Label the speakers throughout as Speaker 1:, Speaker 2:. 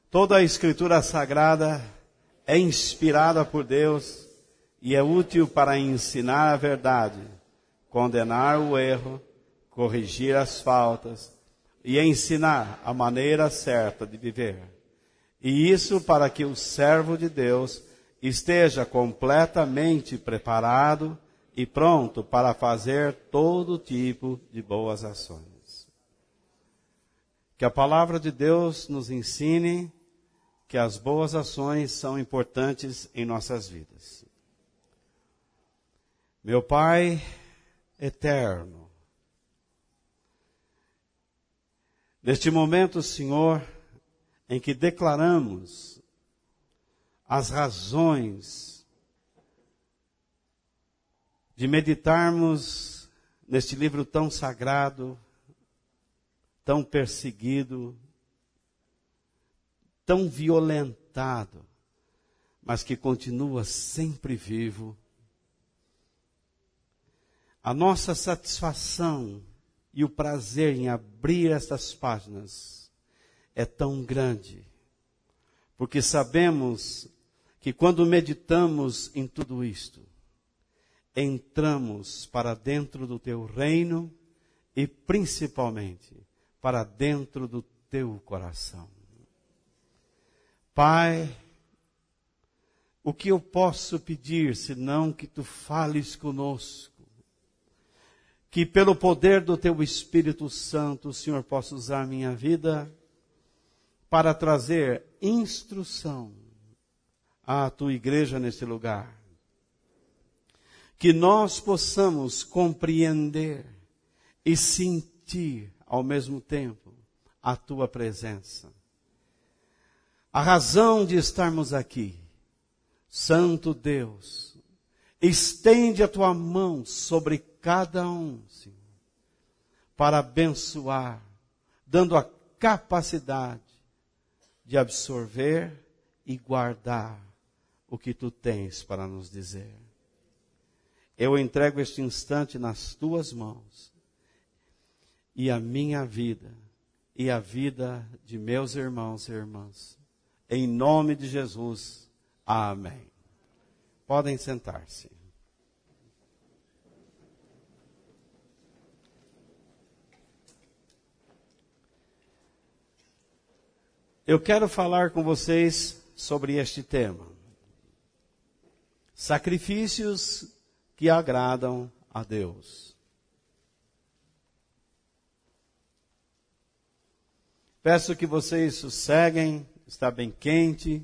Speaker 1: Toda a Escritura Sagrada é inspirada por Deus e é útil para ensinar a verdade, condenar o erro, corrigir as faltas e ensinar a maneira certa de viver. E isso para que o servo de Deus esteja completamente preparado e pronto para fazer todo tipo de boas ações. Que a palavra de Deus nos ensine que as boas ações são importantes em nossas vidas. Meu Pai eterno, neste momento, Senhor, em que declaramos as razões de meditarmos neste livro tão sagrado, tão perseguido, tão violentado, mas que continua sempre vivo. A nossa satisfação e o prazer em abrir estas páginas é tão grande, porque sabemos que quando meditamos em tudo isto, entramos para dentro do teu reino e principalmente para dentro do teu coração. Pai, o que eu posso pedir senão que tu fales conosco? Que pelo poder do teu Espírito Santo o Senhor possa usar minha vida para trazer instrução à tua igreja nesse lugar. Que nós possamos compreender e sentir ao mesmo tempo a tua presença. A razão de estarmos aqui, Santo Deus, estende a tua mão sobre cada um, Senhor, para abençoar, dando a capacidade de absorver e guardar o que tu tens para nos dizer. Eu entrego este instante nas tuas mãos, e a minha vida, e a vida de meus irmãos e irmãs. Em nome de Jesus, amém. Podem sentar-se. Eu quero falar com vocês sobre este tema. Sacrifícios que agradam a Deus. Peço que vocês sosseguem, está bem quente.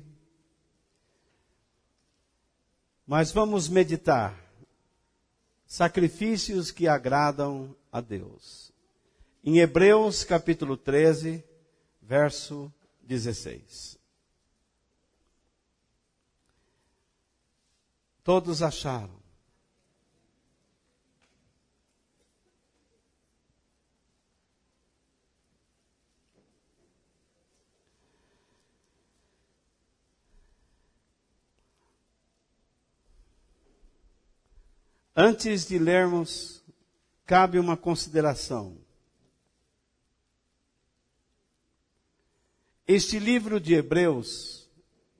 Speaker 1: Mas vamos meditar. Sacrifícios que agradam a Deus. Em Hebreus capítulo 13, verso 16. Todos acharam? Antes de lermos, cabe uma consideração. Este livro de Hebreus,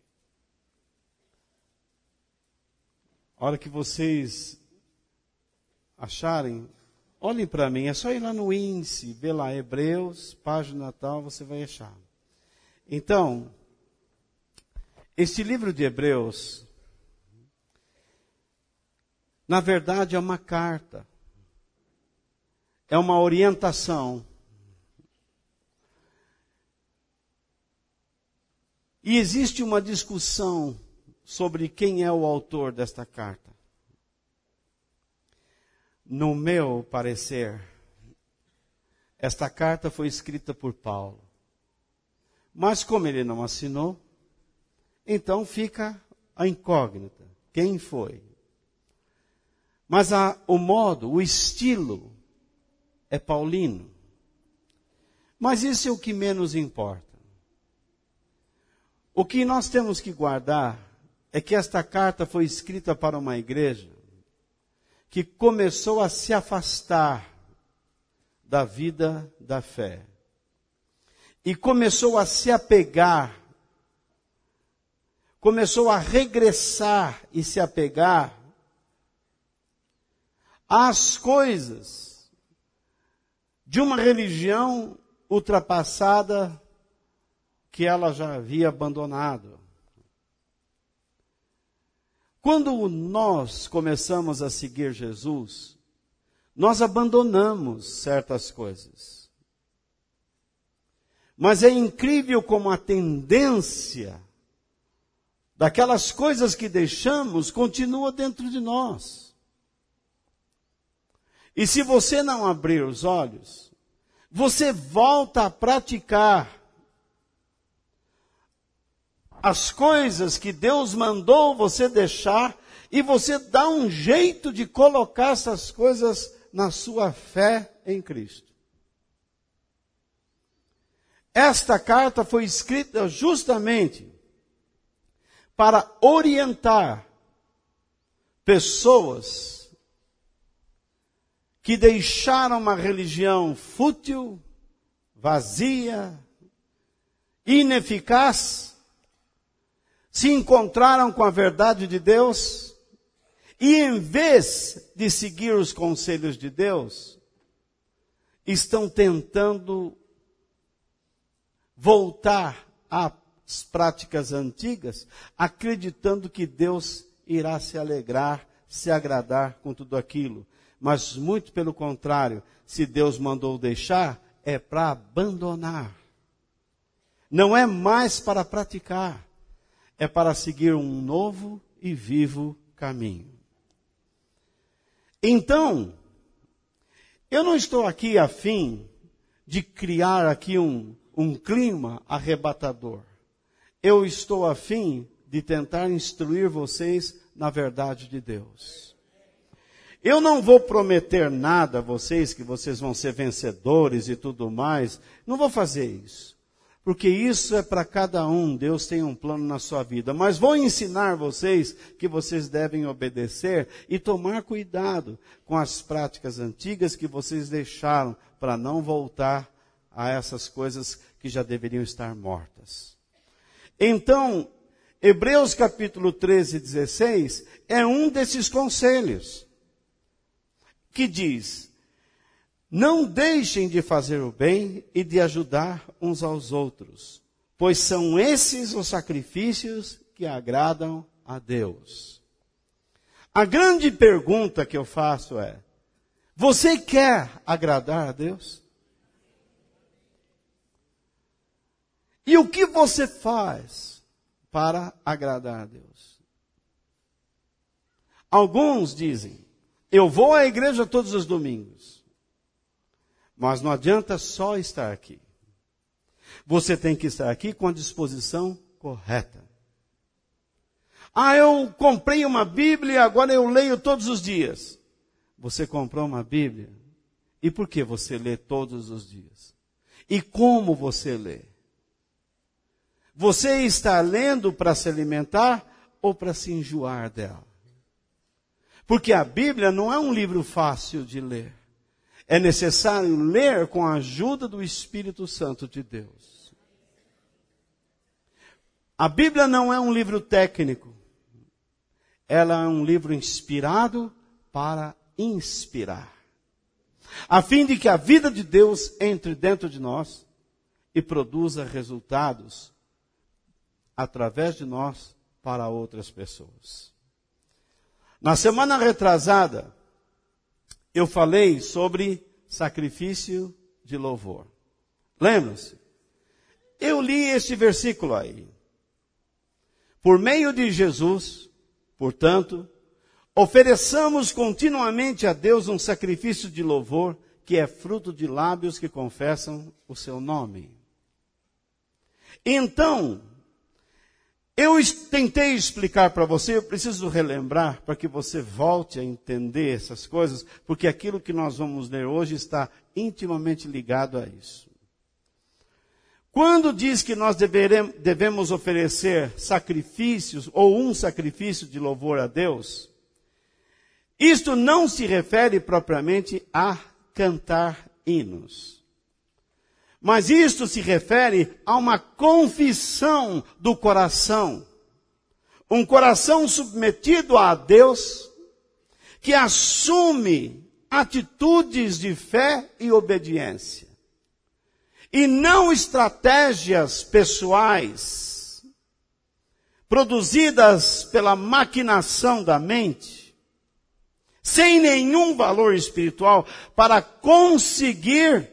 Speaker 1: a hora que vocês acharem, olhem para mim, é só ir lá no índice, ver lá Hebreus, página tal, você vai achar. Então, este livro de Hebreus, na verdade, é uma carta. É uma orientação. E existe uma discussão sobre quem é o autor desta carta. No meu parecer, esta carta foi escrita por Paulo. Mas como ele não assinou, então fica a incógnita. Quem foi? Mas o modo, o estilo é paulino. Mas isso é o que menos importa. O que nós temos que guardar é que esta carta foi escrita para uma igreja que começou a se afastar da vida da fé. E começou a se apegar começou a regressar e se apegar às coisas de uma religião ultrapassada que ela já havia abandonado. Quando nós começamos a seguir Jesus, nós abandonamos certas coisas. Mas é incrível como a tendência daquelas coisas que deixamos continua dentro de nós. E se você não abrir os olhos, você volta a praticar as coisas que Deus mandou você deixar, e você dá um jeito de colocar essas coisas na sua fé em Cristo. Esta carta foi escrita justamente para orientar pessoas que deixaram uma religião fútil, vazia, ineficaz, se encontraram com a verdade de Deus e, em vez de seguir os conselhos de Deus, estão tentando voltar às práticas antigas, acreditando que Deus irá se alegrar, se agradar com tudo aquilo. Mas, muito pelo contrário, se Deus mandou deixar, é para abandonar. Não é mais para praticar. É para seguir um novo e vivo caminho. Então, eu não estou aqui a fim de criar aqui um clima arrebatador. Eu estou a fim de tentar instruir vocês na verdade de Deus. Eu não vou prometer nada a vocês, que vocês vão ser vencedores e tudo mais. Não vou fazer isso. Porque isso é para cada um, Deus tem um plano na sua vida. Mas vou ensinar vocês que vocês devem obedecer e tomar cuidado com as práticas antigas que vocês deixaram, para não voltar a essas coisas que já deveriam estar mortas. Então, Hebreus capítulo 13, 16, é um desses conselhos, que diz: não deixem de fazer o bem e de ajudar uns aos outros, pois são esses os sacrifícios que agradam a Deus. A grande pergunta que eu faço é: você quer agradar a Deus? E o que você faz para agradar a Deus? Alguns dizem: eu vou à igreja todos os domingos. Mas não adianta só estar aqui. Você tem que estar aqui com a disposição correta. Eu comprei uma Bíblia e agora eu leio todos os dias. Você comprou uma Bíblia? E por que você lê todos os dias? E como você lê? Você está lendo para se alimentar ou para se enjoar dela? Porque a Bíblia não é um livro fácil de ler. É necessário ler com a ajuda do Espírito Santo de Deus. A Bíblia não é um livro técnico. Ela é um livro inspirado para inspirar. A fim de que a vida de Deus entre dentro de nós e produza resultados através de nós para outras pessoas. Na semana retrasada, eu falei sobre sacrifício de louvor. Lembram-se? Eu li este versículo aí. Por meio de Jesus, portanto, ofereçamos continuamente a Deus um sacrifício de louvor, que é fruto de lábios que confessam o seu nome. Então, eu tentei explicar para você, eu preciso relembrar para que você volte a entender essas coisas, porque aquilo que nós vamos ler hoje está intimamente ligado a isso. Quando diz que nós devemos oferecer sacrifícios, ou um sacrifício de louvor a Deus, isto não se refere propriamente a cantar hinos. Mas isto se refere a uma confissão do coração, Um coração submetido a Deus, que assume atitudes de fé e obediência. E não estratégias pessoais, produzidas pela maquinação da mente, sem nenhum valor espiritual, para conseguir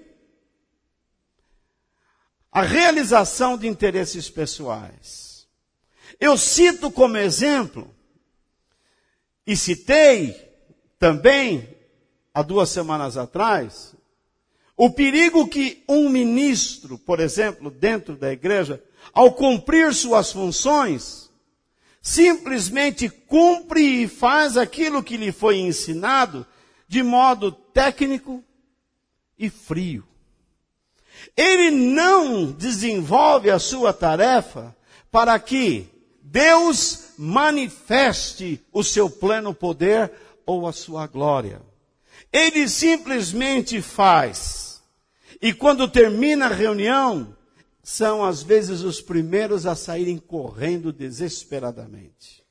Speaker 1: a realização de interesses pessoais. Eu cito como exemplo, e citei também, há 2 semanas atrás, o perigo que um ministro, por exemplo, dentro da igreja, ao cumprir suas funções, simplesmente cumpre e faz aquilo que lhe foi ensinado de modo técnico e frio. Ele não desenvolve a sua tarefa para que Deus manifeste o seu pleno poder ou a sua glória. Ele simplesmente faz. E quando termina a reunião, são às vezes os primeiros a saírem correndo desesperadamente.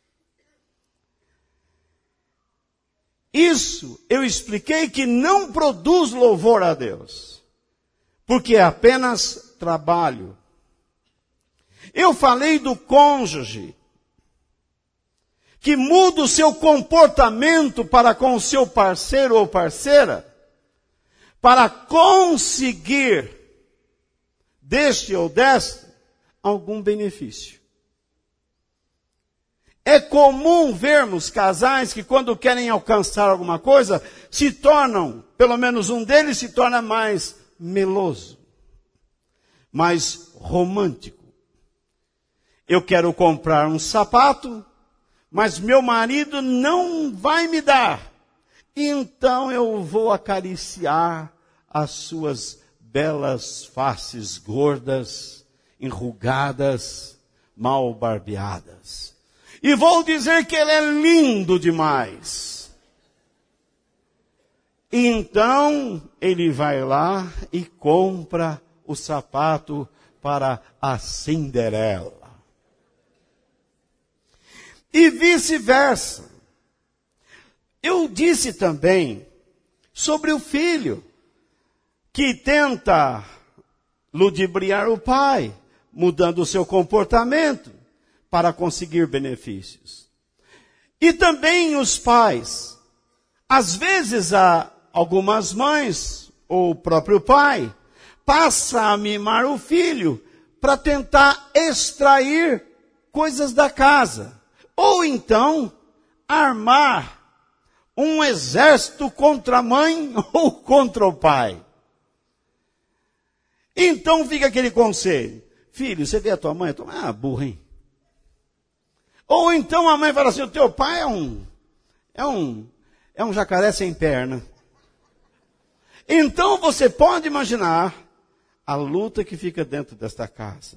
Speaker 1: Isso eu expliquei que não produz louvor a Deus, porque é apenas trabalho. Eu falei do cônjuge, que muda o seu comportamento para com o seu parceiro ou parceira, para conseguir deste ou desta algum benefício. É comum vermos casais que quando querem alcançar alguma coisa, se tornam, pelo menos um deles se torna mais meloso, mais romântico. Eu quero comprar um sapato, mas meu marido não vai me dar. Então eu vou acariciar as suas belas faces gordas, enrugadas, mal barbeadas. E vou dizer que ele é lindo demais. Então ele vai lá e compra o sapato para a Cinderela. E vice-versa. Eu disse também sobre o filho que tenta ludibriar o pai, mudando o seu comportamento para conseguir benefícios. E também os pais. Às vezes algumas mães, ou o próprio pai, passa a mimar o filho para tentar extrair coisas da casa. Ou então, armar um exército contra a mãe ou contra o pai. Então fica aquele conselho. Filho, você vê a tua mãe? A tua mãe burra, hein? Ou então a mãe fala assim, o teu pai é um jacaré sem perna. Então você pode imaginar a luta que fica dentro desta casa.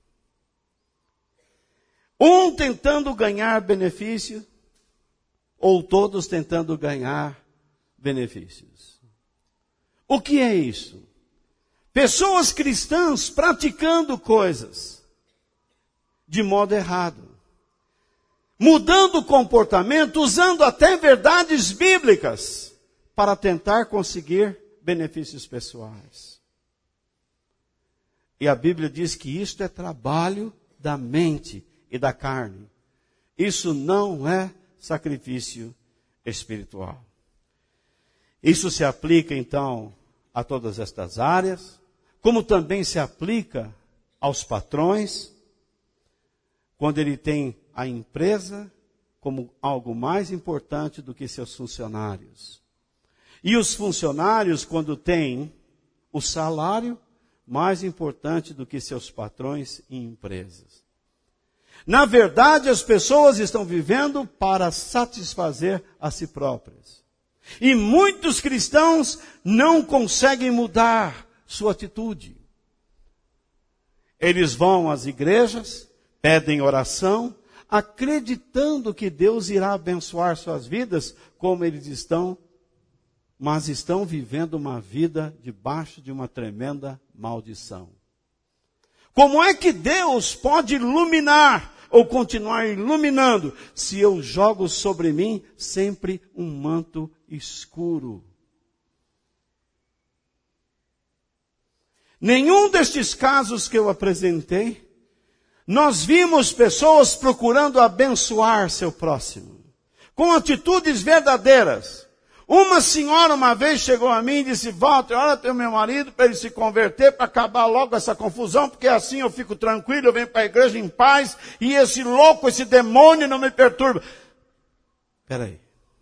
Speaker 1: Um tentando ganhar benefício, ou todos tentando ganhar benefícios. O que é isso? Pessoas cristãs praticando coisas de modo errado. Mudando o comportamento, usando até verdades bíblicas para tentar conseguir benefícios pessoais. E a Bíblia diz que isto é trabalho da mente e da carne. Isso não é sacrifício espiritual. Isso se aplica, então, a todas estas áreas, como também se aplica aos patrões, quando ele tem a empresa como algo mais importante do que seus funcionários. E os funcionários, quando têm o salário mais importante do que seus patrões e empresas. Na verdade, as pessoas estão vivendo para satisfazer a si próprias. E muitos cristãos não conseguem mudar sua atitude. Eles vão às igrejas, pedem oração, acreditando que Deus irá abençoar suas vidas, como eles estão, mas estão vivendo uma vida debaixo de uma tremenda maldição. Como é que Deus pode iluminar ou continuar iluminando se eu jogo sobre mim sempre um manto escuro? Nenhum destes casos que eu apresentei, nós vimos pessoas procurando abençoar seu próximo, com atitudes verdadeiras. Uma senhora uma vez chegou a mim e disse: Walter, olha, tem o meu marido para ele se converter, para acabar logo essa confusão, porque assim eu fico tranquilo, eu venho para a igreja em paz, e esse louco, esse demônio não me perturba. Espera aí.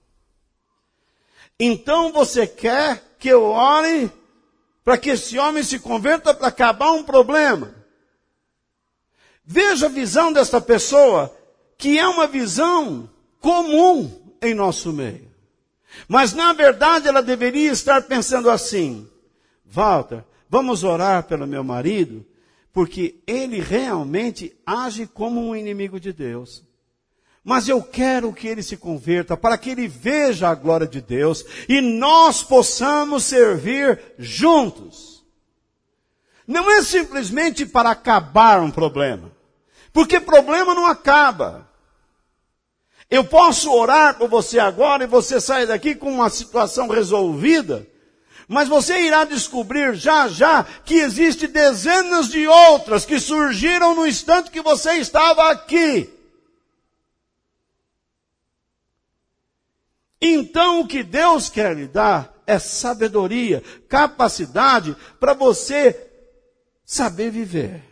Speaker 1: Então você quer que eu ore para que esse homem se converta para acabar um problema? Veja a visão desta pessoa, que é uma visão comum em nosso meio. Mas na verdade ela deveria estar pensando assim: Walter, vamos orar pelo meu marido, porque ele realmente age como um inimigo de Deus. Mas eu quero que ele se converta, para que ele veja a glória de Deus, e nós possamos servir juntos. Não é simplesmente para acabar um problema, porque problema não acaba. Eu posso orar por você agora e você sai daqui com uma situação resolvida, mas você irá descobrir já já que existe dezenas de outras que surgiram no instante que você estava aqui. Então o que Deus quer lhe dar é sabedoria, capacidade para você saber viver.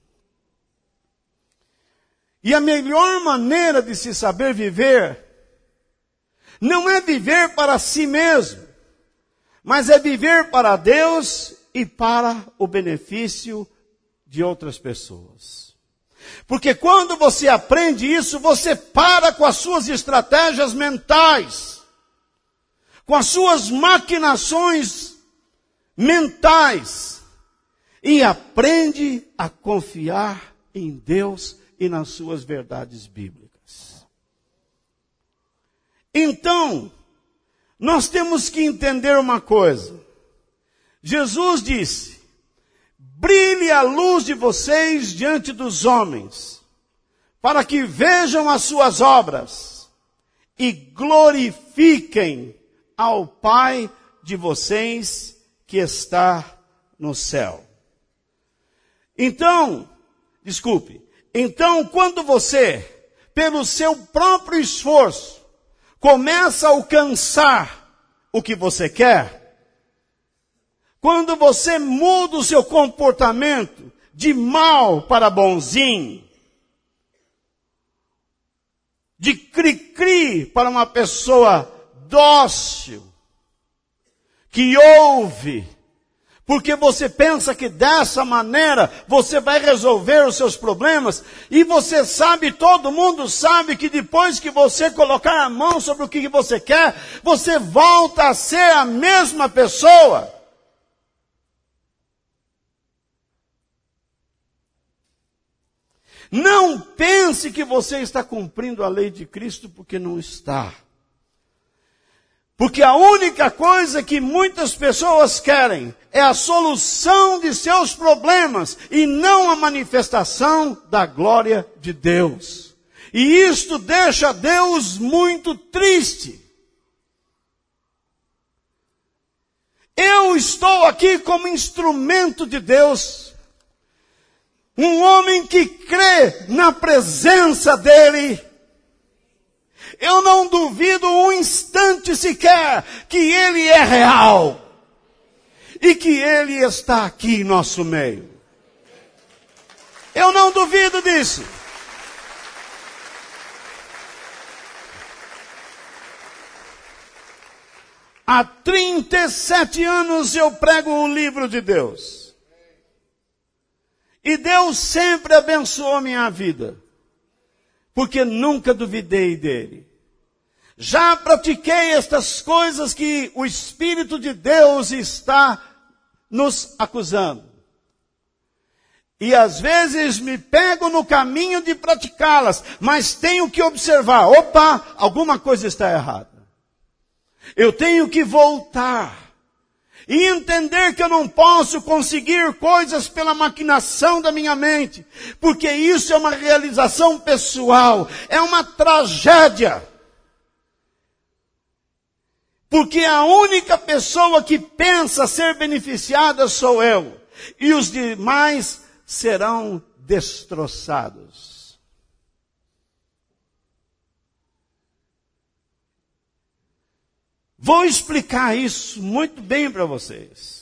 Speaker 1: E a melhor maneira de se saber viver não é viver para si mesmo, mas é viver para Deus e para o benefício de outras pessoas. Porque quando você aprende isso, você para com as suas estratégias mentais, com as suas maquinações mentais, e aprende a confiar em Deus e nas suas verdades bíblicas. Então, nós temos que entender uma coisa. Jesus disse: brilhe a luz de vocês diante dos homens, para que vejam as suas obras e glorifiquem ao Pai de vocês que está no céu. Então, quando você, pelo seu próprio esforço, começa a alcançar o que você quer, quando você muda o seu comportamento de mal para bonzinho, de cri-cri para uma pessoa dócil, que ouve, porque você pensa que dessa maneira você vai resolver os seus problemas, e você sabe, todo mundo sabe, que depois que você colocar a mão sobre o que você quer, você volta a ser a mesma pessoa. Não pense que você está cumprindo a lei de Cristo, porque não está. Porque a única coisa que muitas pessoas querem é a solução de seus problemas e não a manifestação da glória de Deus. E isto deixa Deus muito triste. Eu estou aqui como instrumento de Deus. Um homem que crê na presença dEle. Eu não duvido um instante sequer que Ele é real. E que Ele está aqui em nosso meio. Eu não duvido disso. Há 37 anos eu prego o livro de Deus. E Deus sempre abençoou minha vida. Porque nunca duvidei dele. Já pratiquei estas coisas que o Espírito de Deus está nos acusando. E às vezes me pego no caminho de praticá-las, mas tenho que observar, opa, alguma coisa está errada. Eu tenho que voltar. E entender que eu não posso conseguir coisas pela maquinação da minha mente, porque isso é uma realização pessoal, é uma tragédia. Porque a única pessoa que pensa ser beneficiada sou eu, e os demais serão destroçados. Vou explicar isso muito bem para vocês.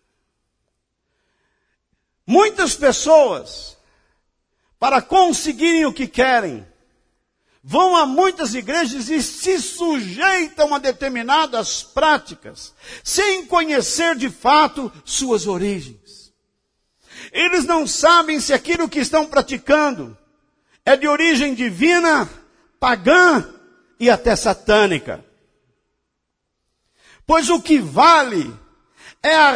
Speaker 1: Muitas pessoas, para conseguirem o que querem, vão a muitas igrejas e se sujeitam a determinadas práticas, sem conhecer de fato suas origens. Eles não sabem se aquilo que estão praticando é de origem divina, pagã e até satânica. Pois o que vale é a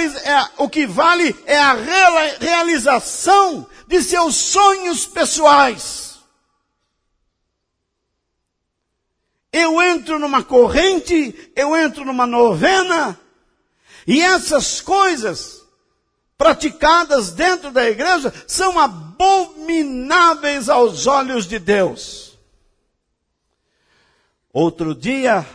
Speaker 1: realização de seus sonhos pessoais. Eu entro numa corrente, eu entro numa novena, e essas coisas praticadas dentro da igreja são abomináveis aos olhos de Deus. Outro dia,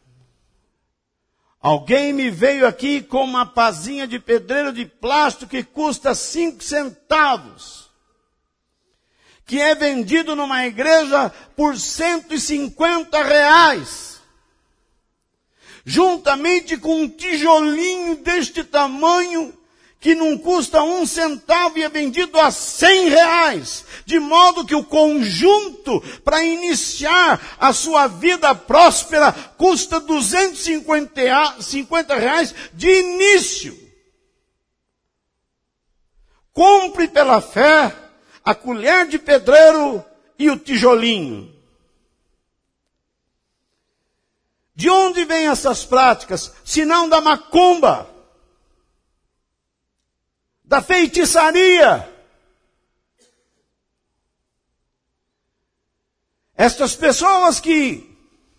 Speaker 1: alguém me veio aqui com uma pazinha de pedreiro de plástico que custa 5 centavos. Que é vendido numa igreja por 150 reais. Juntamente com um tijolinho deste tamanho, que não custa 1 centavo e é vendido a 100 reais. De modo que o conjunto, para iniciar a sua vida próspera, custa 250 reais de início. Compre pela fé a colher de pedreiro e o tijolinho. De onde vêm essas práticas? Se não da macumba, da feitiçaria. Estas pessoas que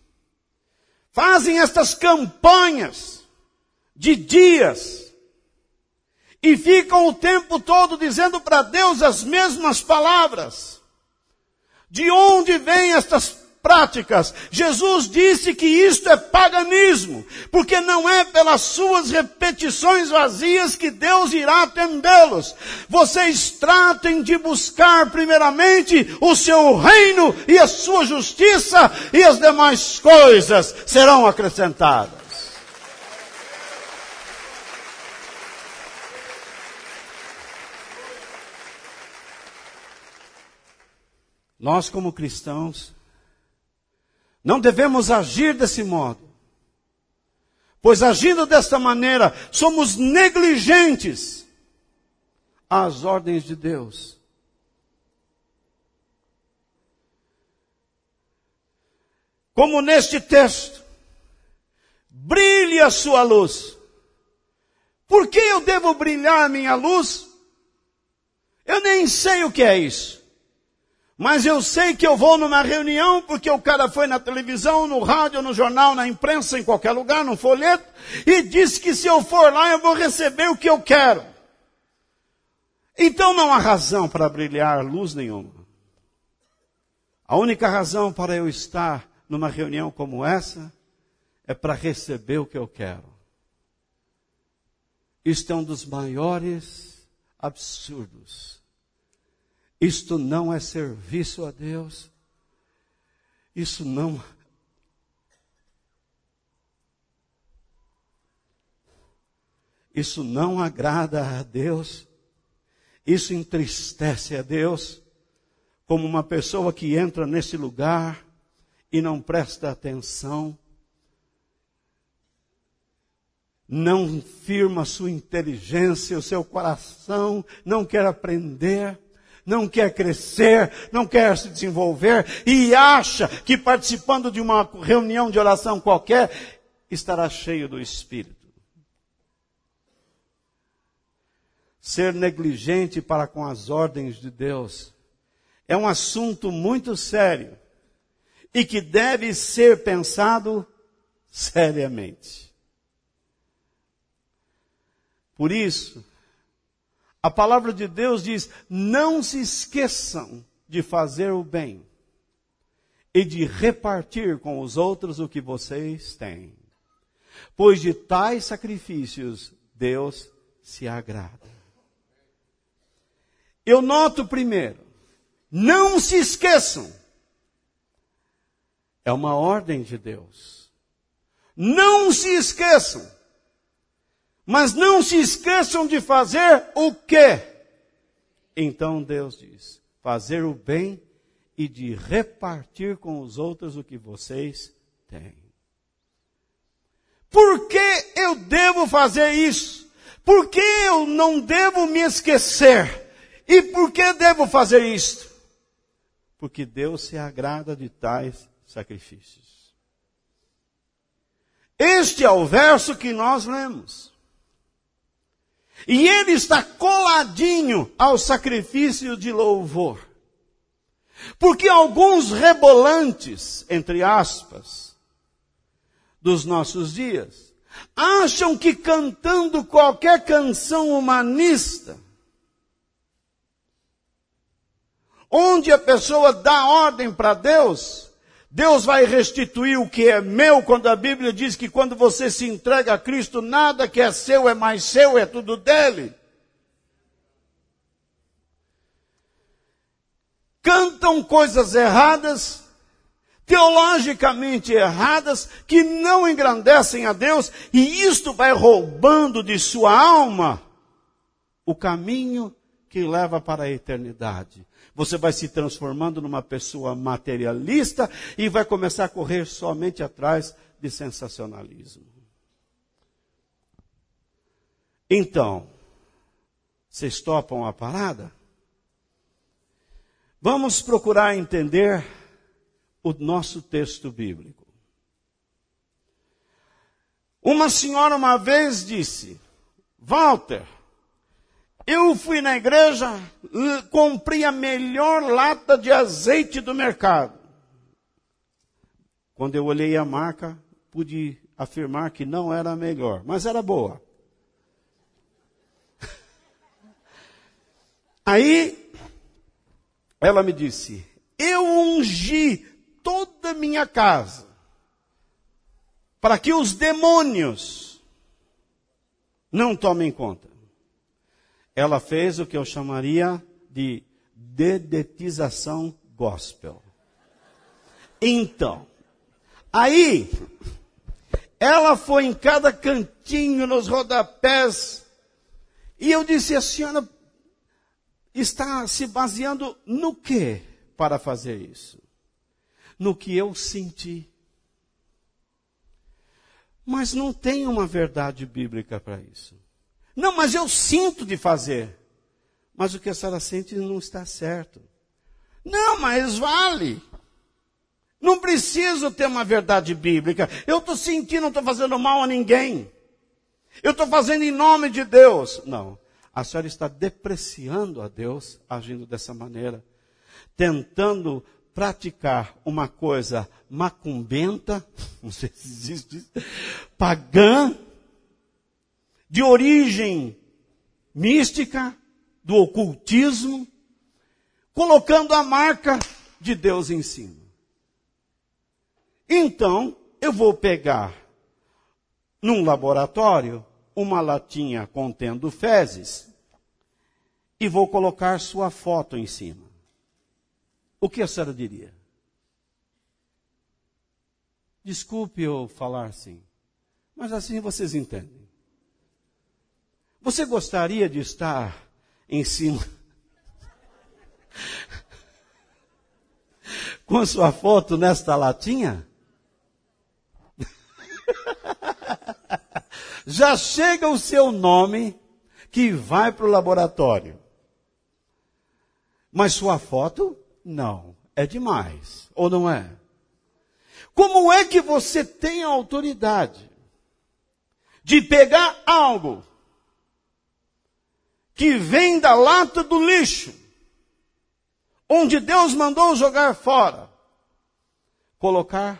Speaker 1: fazem estas campanhas de dias e ficam o tempo todo dizendo para Deus as mesmas palavras. De onde vêm estas práticas? Jesus disse que isto é paganismo, porque não é pelas suas repetições vazias que Deus irá atendê-los. Vocês tratem de buscar primeiramente o seu reino e a sua justiça, e as demais coisas serão acrescentadas. Nós, como cristãos, não devemos agir desse modo, pois agindo desta maneira, somos negligentes às ordens de Deus. Como neste texto, brilhe a sua luz. Por que eu devo brilhar a minha luz? Eu nem sei o que é isso. Mas eu sei que eu vou numa reunião porque o cara foi na televisão, no rádio, no jornal, na imprensa, em qualquer lugar, no folheto, e disse que se eu for lá eu vou receber o que eu quero. Então não há razão para brilhar luz nenhuma. A única razão para eu estar numa reunião como essa é para receber o que eu quero. Isto é um dos maiores absurdos. Isto não é serviço a Deus. Isso não agrada a Deus. Isso entristece a Deus, como uma pessoa que entra nesse lugar e não presta atenção, não firma sua inteligência, o seu coração, não quer aprender, não quer crescer, não quer se desenvolver e acha que participando de uma reunião de oração qualquer estará cheio do Espírito. Ser negligente para com as ordens de Deus é um assunto muito sério e que deve ser pensado seriamente. Por isso, a palavra de Deus diz, não se esqueçam de fazer o bem e de repartir com os outros o que vocês têm. Pois de tais sacrifícios Deus se agrada. Eu noto primeiro, não se esqueçam. É uma ordem de Deus. Não se esqueçam. Mas não se esqueçam de fazer o quê? Então Deus diz, fazer o bem e de repartir com os outros o que vocês têm. Por que eu devo fazer isso? Por que eu não devo me esquecer? E por que devo fazer isto? Porque Deus se agrada de tais sacrifícios. Este é o verso que nós lemos. E ele está coladinho ao sacrifício de louvor. Porque alguns rebolantes, entre aspas, dos nossos dias, acham que cantando qualquer canção humanista, onde a pessoa dá ordem para Deus, Deus vai restituir o que é meu, quando a Bíblia diz que quando você se entrega a Cristo, nada que é seu é mais seu, é tudo dele. Cantam coisas erradas, teologicamente erradas, que não engrandecem a Deus, e isto vai roubando de sua alma o caminho que leva para a eternidade. Você vai se transformando numa pessoa materialista e vai começar a correr somente atrás de sensacionalismo. Então, vocês topam a parada? Vamos procurar entender o nosso texto bíblico. Uma senhora uma vez disse, Walter, eu fui na igreja, comprei a melhor lata de azeite do mercado. Quando eu olhei a marca, pude afirmar que não era a melhor, mas era boa. Aí, ela me disse, eu ungi toda a minha casa para que os demônios não tomem conta. Ela fez o que eu chamaria de dedetização gospel. Então, aí, ela foi em cada cantinho, nos rodapés, e eu disse, a senhora está se baseando no quê para fazer isso? No que eu senti. Mas não tem uma verdade bíblica para isso. Não, mas eu sinto de fazer. Mas o que a senhora sente não está certo. Não, mas vale. Não preciso ter uma verdade bíblica. Eu estou sentindo, não estou fazendo mal a ninguém. Eu estou fazendo em nome de Deus. Não, a senhora está depreciando a Deus, agindo dessa maneira. Tentando praticar uma coisa macumbenta, não sei se existe isso, pagã, de origem mística, do ocultismo, colocando a marca de Deus em cima. Então, eu vou pegar num laboratório uma latinha contendo fezes e vou colocar sua foto em cima. O que a senhora diria? Desculpe eu falar assim, mas assim vocês entendem. Você gostaria de estar em cima com sua foto nesta latinha? Já chega o seu nome que vai para o laboratório. Mas sua foto, não. É demais. Ou não é? Como é que você tem a autoridade de pegar algo que vem da lata do lixo, onde Deus mandou jogar fora, colocar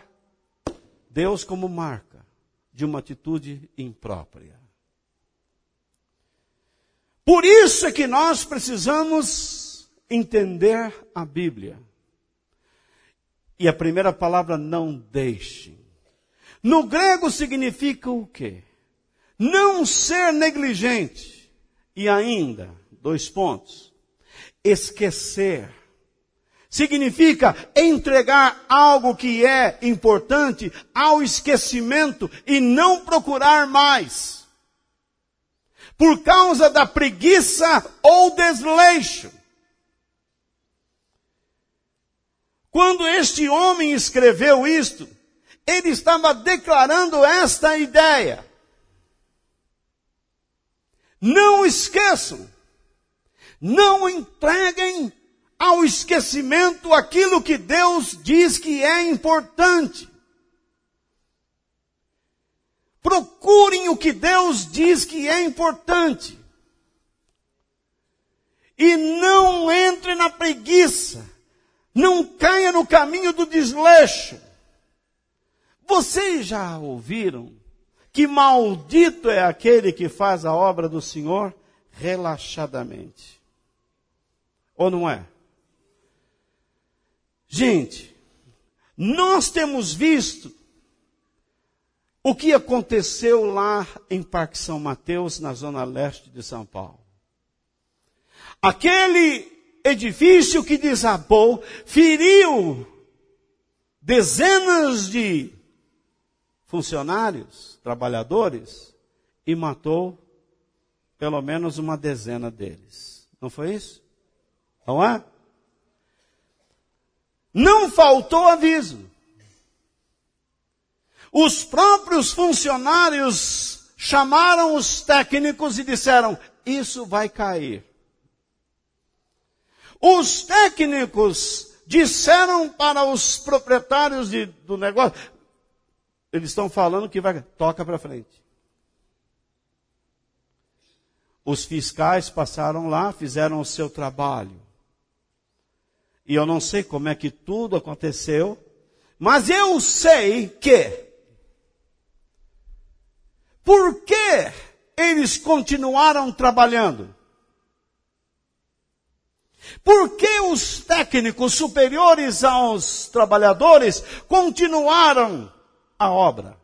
Speaker 1: Deus como marca de uma atitude imprópria? Por isso é que nós precisamos entender a Bíblia. E a primeira palavra, não deixem. No grego significa o quê? Não ser negligente. E ainda, 2 pontos. Esquecer. Significa entregar algo que é importante ao esquecimento e não procurar mais. Por causa da preguiça ou desleixo. Quando este homem escreveu isto, ele estava declarando esta ideia. Não esqueçam, não entreguem ao esquecimento aquilo que Deus diz que é importante. Procurem o que Deus diz que é importante. E não entre na preguiça. Não caia no caminho do desleixo. Vocês já ouviram que maldito é aquele que faz a obra do Senhor relaxadamente? Ou não é? Gente, nós temos visto o que aconteceu lá em Parque São Mateus, na zona leste de São Paulo. Aquele edifício que desabou, feriu dezenas de funcionários, trabalhadores, e matou pelo menos uma dezena deles. Não foi isso? Não é? Não faltou aviso. Os próprios funcionários chamaram os técnicos e disseram, isso vai cair. Os técnicos disseram para os proprietários do negócio, eles estão falando que vai, toca para frente. Os fiscais passaram lá, fizeram o seu trabalho. E eu não sei como é que tudo aconteceu, mas eu sei que, por que eles continuaram trabalhando? Por que os técnicos superiores aos trabalhadores continuaram a obra?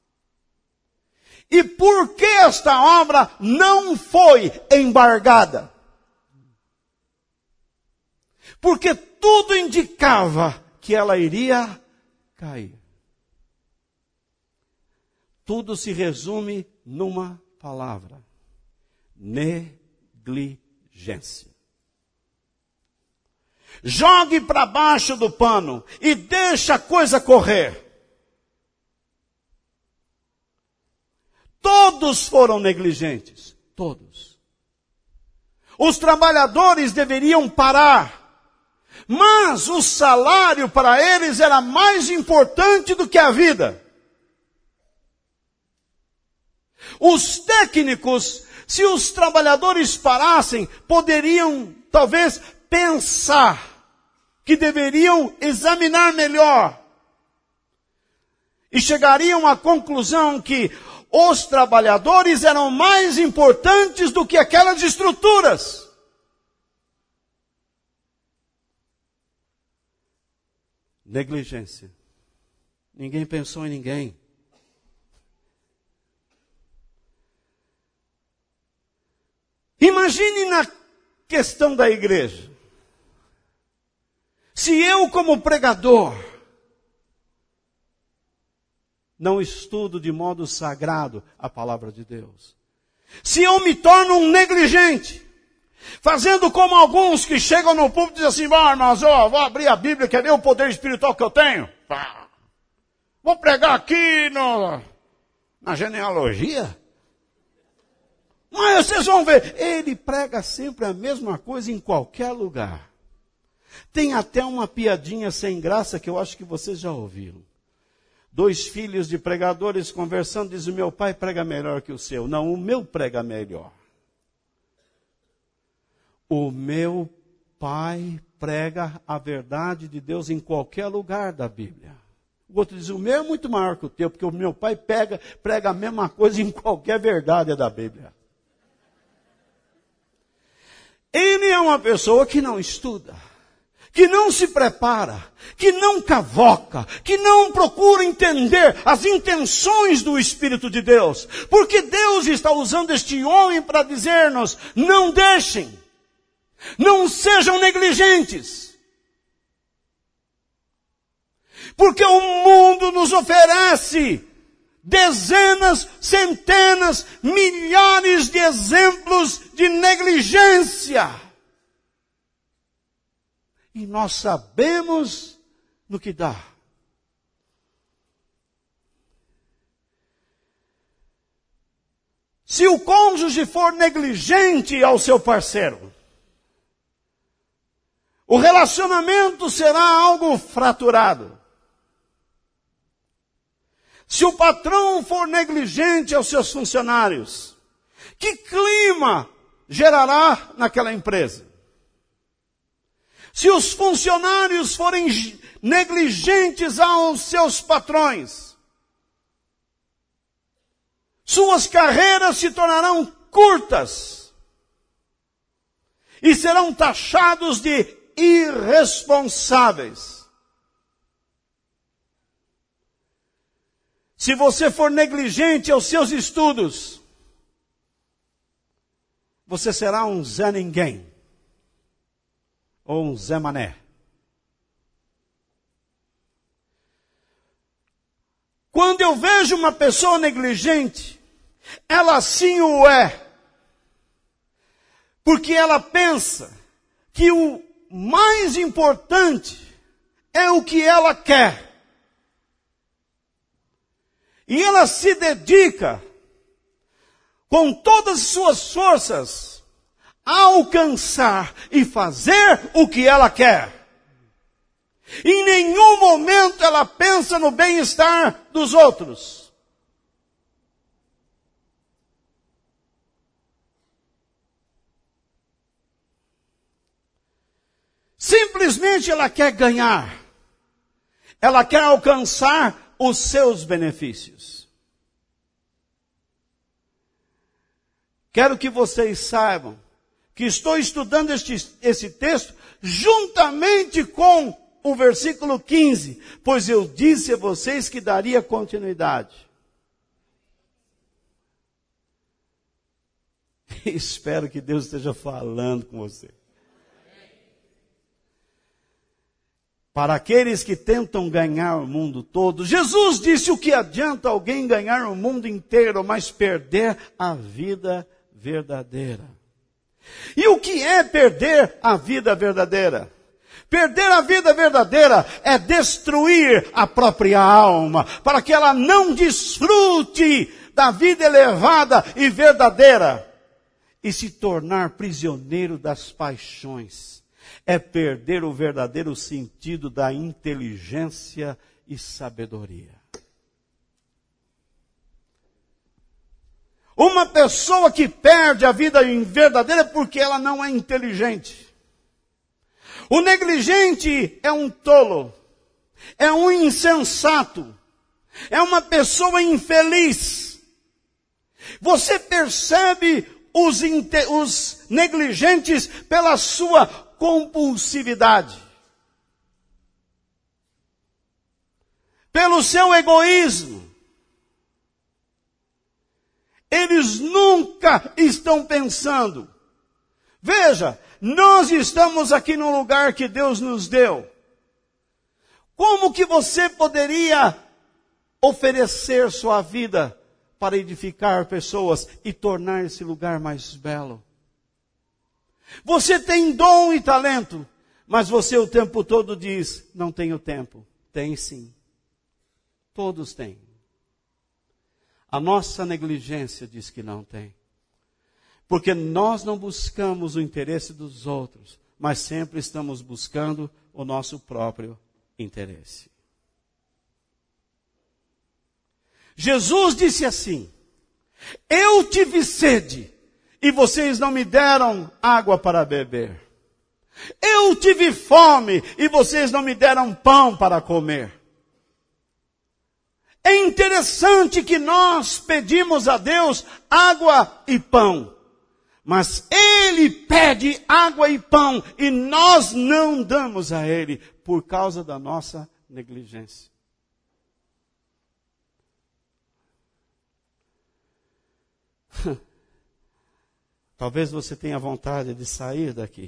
Speaker 1: E por que esta obra não foi embargada? Porque tudo indicava que ela iria cair. Tudo se resume numa palavra: negligência. Jogue para baixo do pano e deixa a coisa correr. Todos foram negligentes. Todos. Os trabalhadores deveriam parar. Mas o salário para eles era mais importante do que a vida. Os técnicos, se os trabalhadores parassem, poderiam talvez pensar que deveriam examinar melhor. E chegariam à conclusão que os trabalhadores eram mais importantes do que aquelas estruturas. Negligência. Ninguém pensou em ninguém. Imagine na questão da igreja. Se eu, como pregador, não estudo de modo sagrado a palavra de Deus. Se eu me torno um negligente, fazendo como alguns que chegam no púlpito e dizem assim, irmãos, vou abrir a Bíblia, quer ver o poder espiritual que eu tenho? Vou pregar aqui na genealogia. Mas vocês vão ver, ele prega sempre a mesma coisa em qualquer lugar. Tem até uma piadinha sem graça que eu acho que vocês já ouviram. 2 filhos de pregadores conversando, diz, o meu pai prega melhor que o seu. Não, o meu prega melhor. O meu pai prega a verdade de Deus em qualquer lugar da Bíblia. O outro diz, o meu é muito maior que o teu, porque o meu pai prega a mesma coisa em qualquer verdade da Bíblia. Ele é uma pessoa que não estuda, que não se prepara, que não cavoca, que não procura entender as intenções do Espírito de Deus. Porque Deus está usando este homem para dizer-nos, não deixem, não sejam negligentes. Porque o mundo nos oferece dezenas, centenas, milhares de exemplos de negligência. E nós sabemos no que dá. Se o cônjuge for negligente ao seu parceiro, o relacionamento será algo fraturado. Se o patrão for negligente aos seus funcionários, que clima gerará naquela empresa? Se os funcionários forem negligentes aos seus patrões, suas carreiras se tornarão curtas e serão taxados de irresponsáveis. Se você for negligente aos seus estudos, você será um Zé Ninguém. Ou um Zé Mané. Quando eu vejo uma pessoa negligente, ela sim o é. Porque ela pensa que o mais importante é o que ela quer. E ela se dedica com todas as suas forças a alcançar e fazer o que ela quer. Em nenhum momento ela pensa no bem-estar dos outros. Simplesmente ela quer ganhar. Ela quer alcançar os seus benefícios. Quero que vocês saibam que estou estudando esse texto juntamente com o versículo 15, pois eu disse a vocês que daria continuidade. Espero que Deus esteja falando com você. Para aqueles que tentam ganhar o mundo todo, Jesus disse: o que adianta alguém ganhar o mundo inteiro, mas perder a vida verdadeira? E o que é perder a vida verdadeira? Perder a vida verdadeira é destruir a própria alma, para que ela não desfrute da vida elevada e verdadeira, e se tornar prisioneiro das paixões. É perder o verdadeiro sentido da inteligência e sabedoria. Uma pessoa que perde a vida verdadeira é porque ela não é inteligente. O negligente é um tolo, é um insensato, é uma pessoa infeliz. Você percebe os negligentes pela sua compulsividade, pelo seu egoísmo. Eles nunca estão pensando. Veja, nós estamos aqui no lugar que Deus nos deu. Como que você poderia oferecer sua vida para edificar pessoas e tornar esse lugar mais belo? Você tem dom e talento, mas você o tempo todo diz: não tenho tempo. Tem sim. Todos têm. A nossa negligência diz que não tem. Porque nós não buscamos o interesse dos outros, mas sempre estamos buscando o nosso próprio interesse. Jesus disse assim: eu tive sede e vocês não me deram água para beber. Eu tive fome e vocês não me deram pão para comer. É interessante que nós pedimos a Deus água e pão, Mas ele pede água e pão e nós não damos a ele por causa da nossa negligência. Talvez você tenha vontade de sair daqui.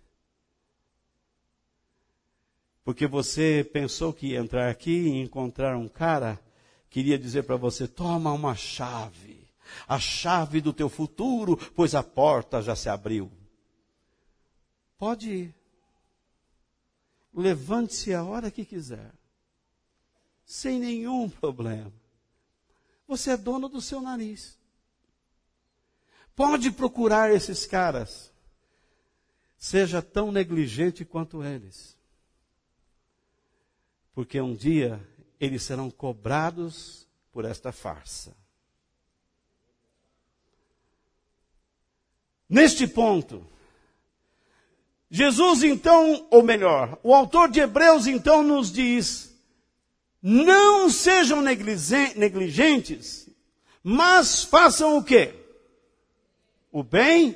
Speaker 1: Porque você pensou que ia entrar aqui e encontrar um cara que iria dizer para você, toma uma chave. A chave do teu futuro, pois a porta já se abriu. Pode ir. Levante-se a hora que quiser. Sem nenhum problema. Você é dono do seu nariz. Pode procurar esses caras. Seja tão negligente quanto eles. Porque um dia eles serão cobrados por esta farsa. Neste ponto, Jesus então, ou melhor, o autor de Hebreus então nos diz, não sejam negligentes, mas façam o quê? O bem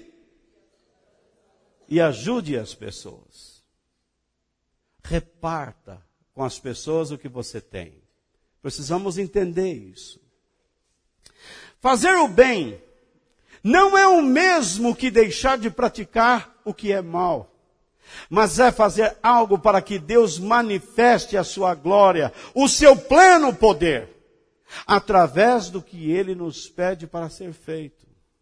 Speaker 1: e ajude as pessoas. Reparta com as pessoas o que você tem. Precisamos entender isso. Fazer o bem não é o mesmo que deixar de praticar o que é mal, mas é fazer algo para que Deus manifeste a sua glória, o seu pleno poder, através do que Ele nos pede para ser feito.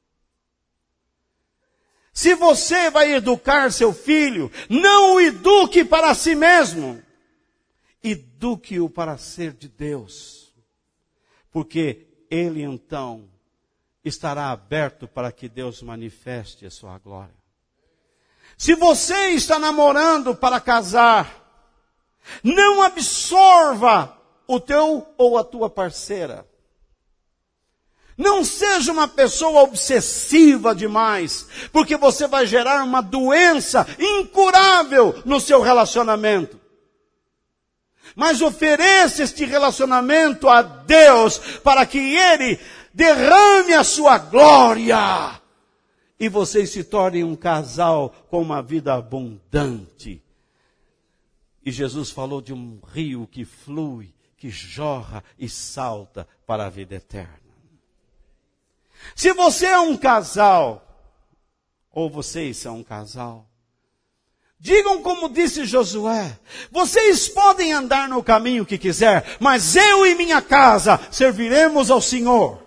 Speaker 1: Se você vai educar seu filho, não o eduque para si mesmo, eduque-o para ser de Deus, porque ele então estará aberto para que Deus manifeste a sua glória. Se você está namorando para casar, não absorva o teu ou a tua parceira. Não seja uma pessoa obsessiva demais, porque você vai gerar uma doença incurável no seu relacionamento. Mas ofereça este relacionamento a Deus para que Ele derrame a sua glória. E vocês se tornem um casal com uma vida abundante. E Jesus falou de um rio que flui, que jorra e salta para a vida eterna. Se você é um casal, ou vocês são um casal, digam como disse Josué, vocês podem andar no caminho que quiser, mas eu e minha casa serviremos ao Senhor.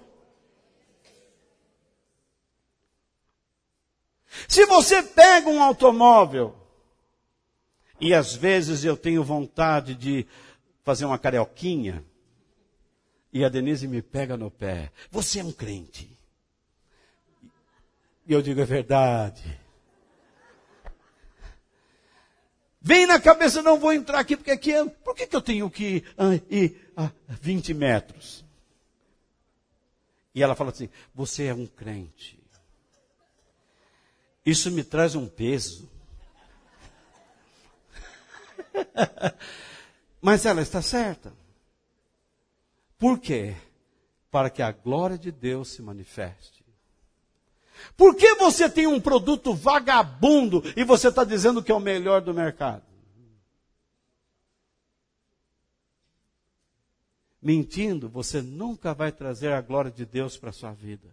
Speaker 1: Se você pega um automóvel, e às vezes eu tenho vontade de fazer uma carioquinha, e a Denise me pega no pé, você é um crente. E eu digo, é verdade. Vem na cabeça, não vou entrar aqui, porque aqui por que eu tenho que ir a 20 metros? E ela fala assim, você é um crente. Isso me traz um peso. Mas ela está certa. Por quê? Para que a glória de Deus se manifeste. Por que você tem um produto vagabundo e você está dizendo que é o melhor do mercado? Mentindo, você nunca vai trazer a glória de Deus para a sua vida.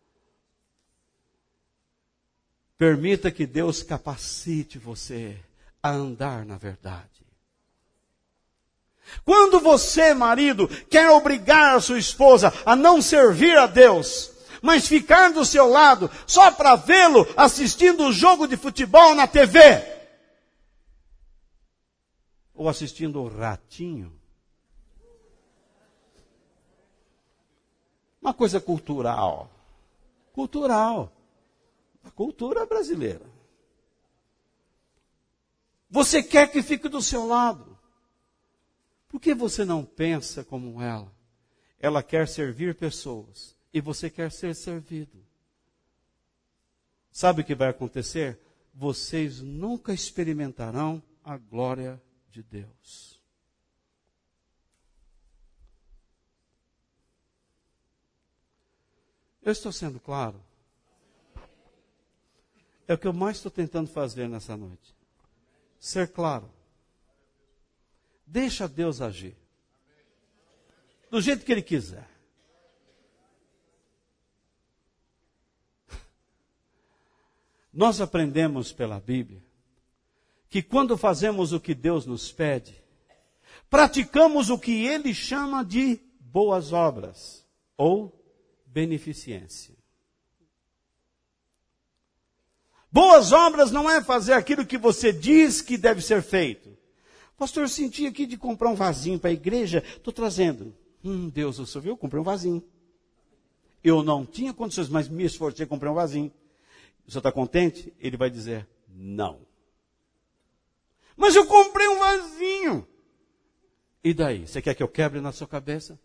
Speaker 1: Permita que Deus capacite você a andar na verdade. Quando você, marido, quer obrigar a sua esposa a não servir a Deus, mas ficar do seu lado só para vê-lo assistindo o jogo de futebol na TV, ou assistindo o Ratinho, uma coisa cultural, a cultura brasileira. Você quer que fique do seu lado. Por que você não pensa como ela? Ela quer servir pessoas e você quer ser servido. Sabe o que vai acontecer? Vocês nunca experimentarão a glória de Deus. Eu estou sendo claro? É o que eu mais estou tentando fazer nessa noite. Ser claro. Deixa Deus agir. Do jeito que Ele quiser. Nós aprendemos pela Bíblia que quando fazemos o que Deus nos pede, praticamos o que Ele chama de boas obras ou beneficência. Boas obras não é fazer aquilo que você diz que deve ser feito. Pastor, eu senti aqui de comprar um vasinho para a igreja, estou trazendo. Deus, o senhor viu? Eu comprei um vasinho. Eu não tinha condições, mas me esforcei a comprar um vasinho. O senhor está contente? Ele vai dizer, não. Mas eu comprei um vasinho. E daí? Você quer que eu quebre na sua cabeça?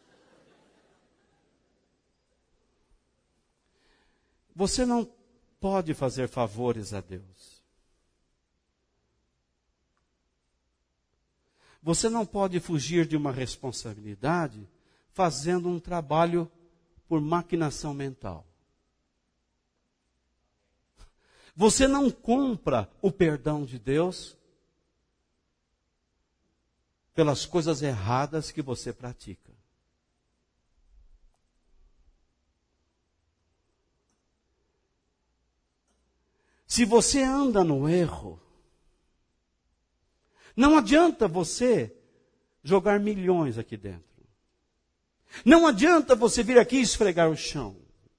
Speaker 1: Você não pode fazer favores a Deus. Você não pode fugir de uma responsabilidade fazendo um trabalho por maquinação mental. Você não compra o perdão de Deus pelas coisas erradas que você pratica. Se você anda no erro, não adianta você jogar milhões aqui dentro. Não adianta você vir aqui esfregar o chão.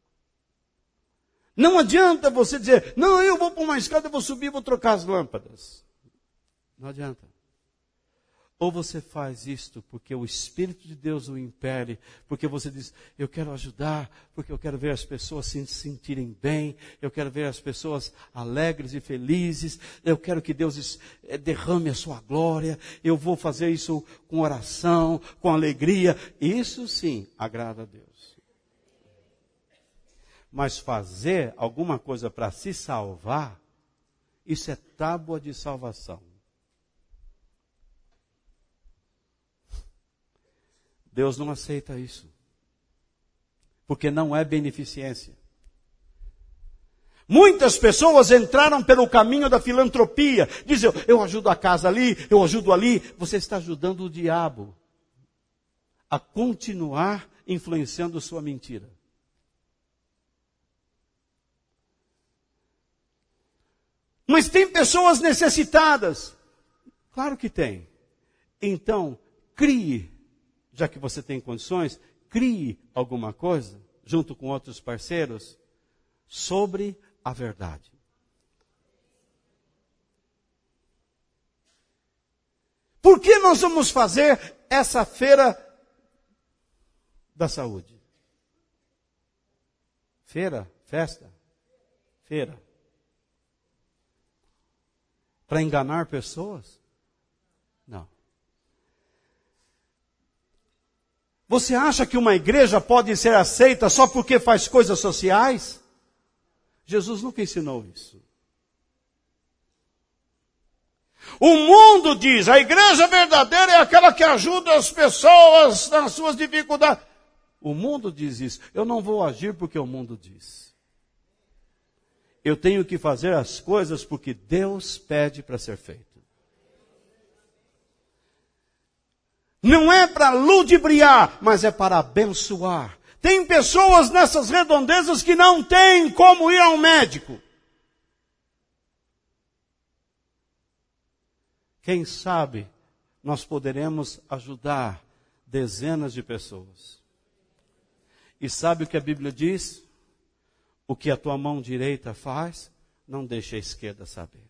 Speaker 1: Não adianta você dizer, não, eu vou para uma escada, eu vou subir, vou trocar as lâmpadas. Não adianta. Ou você faz isto porque o Espírito de Deus o impele, porque você diz, eu quero ajudar, porque eu quero ver as pessoas se sentirem bem, eu quero ver as pessoas alegres e felizes, eu quero que Deus derrame a sua glória, eu vou fazer isso com oração, com alegria. Isso sim agrada a Deus. Mas fazer alguma coisa para se salvar, isso é tábua de salvação. Deus não aceita isso. Porque não é beneficência. Muitas pessoas entraram pelo caminho da filantropia. Dizem, eu ajudo a casa ali, eu ajudo ali. Você está ajudando o diabo a continuar influenciando sua mentira. Mas tem pessoas necessitadas. Claro que tem. Então, crie. Já que você tem condições, crie alguma coisa, junto com outros parceiros, sobre a verdade. Por que nós vamos fazer essa feira da saúde? Feira? Festa? Feira. Para enganar pessoas? Não. Você acha que uma igreja pode ser aceita só porque faz coisas sociais? Jesus nunca ensinou isso. O mundo diz, a igreja verdadeira é aquela que ajuda as pessoas nas suas dificuldades. O mundo diz isso. Eu não vou agir porque o mundo diz. Eu tenho que fazer as coisas porque Deus pede para ser feito. Não é para ludibriar, mas é para abençoar. Tem pessoas nessas redondezas que não têm como ir ao médico. Quem sabe nós poderemos ajudar dezenas de pessoas. E sabe o que a Bíblia diz? O que a tua mão direita faz, não deixe a esquerda saber.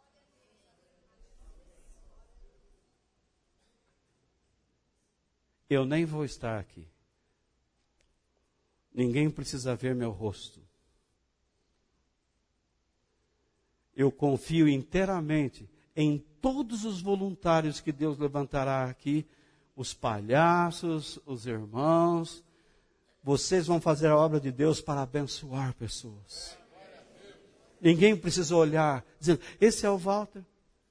Speaker 1: Eu nem vou estar aqui. Ninguém precisa ver meu rosto. Eu confio inteiramente em todos os voluntários que Deus levantará aqui, os palhaços, os irmãos. Vocês vão fazer a obra de Deus para abençoar pessoas. Ninguém precisa olhar dizendo, esse é o Walter.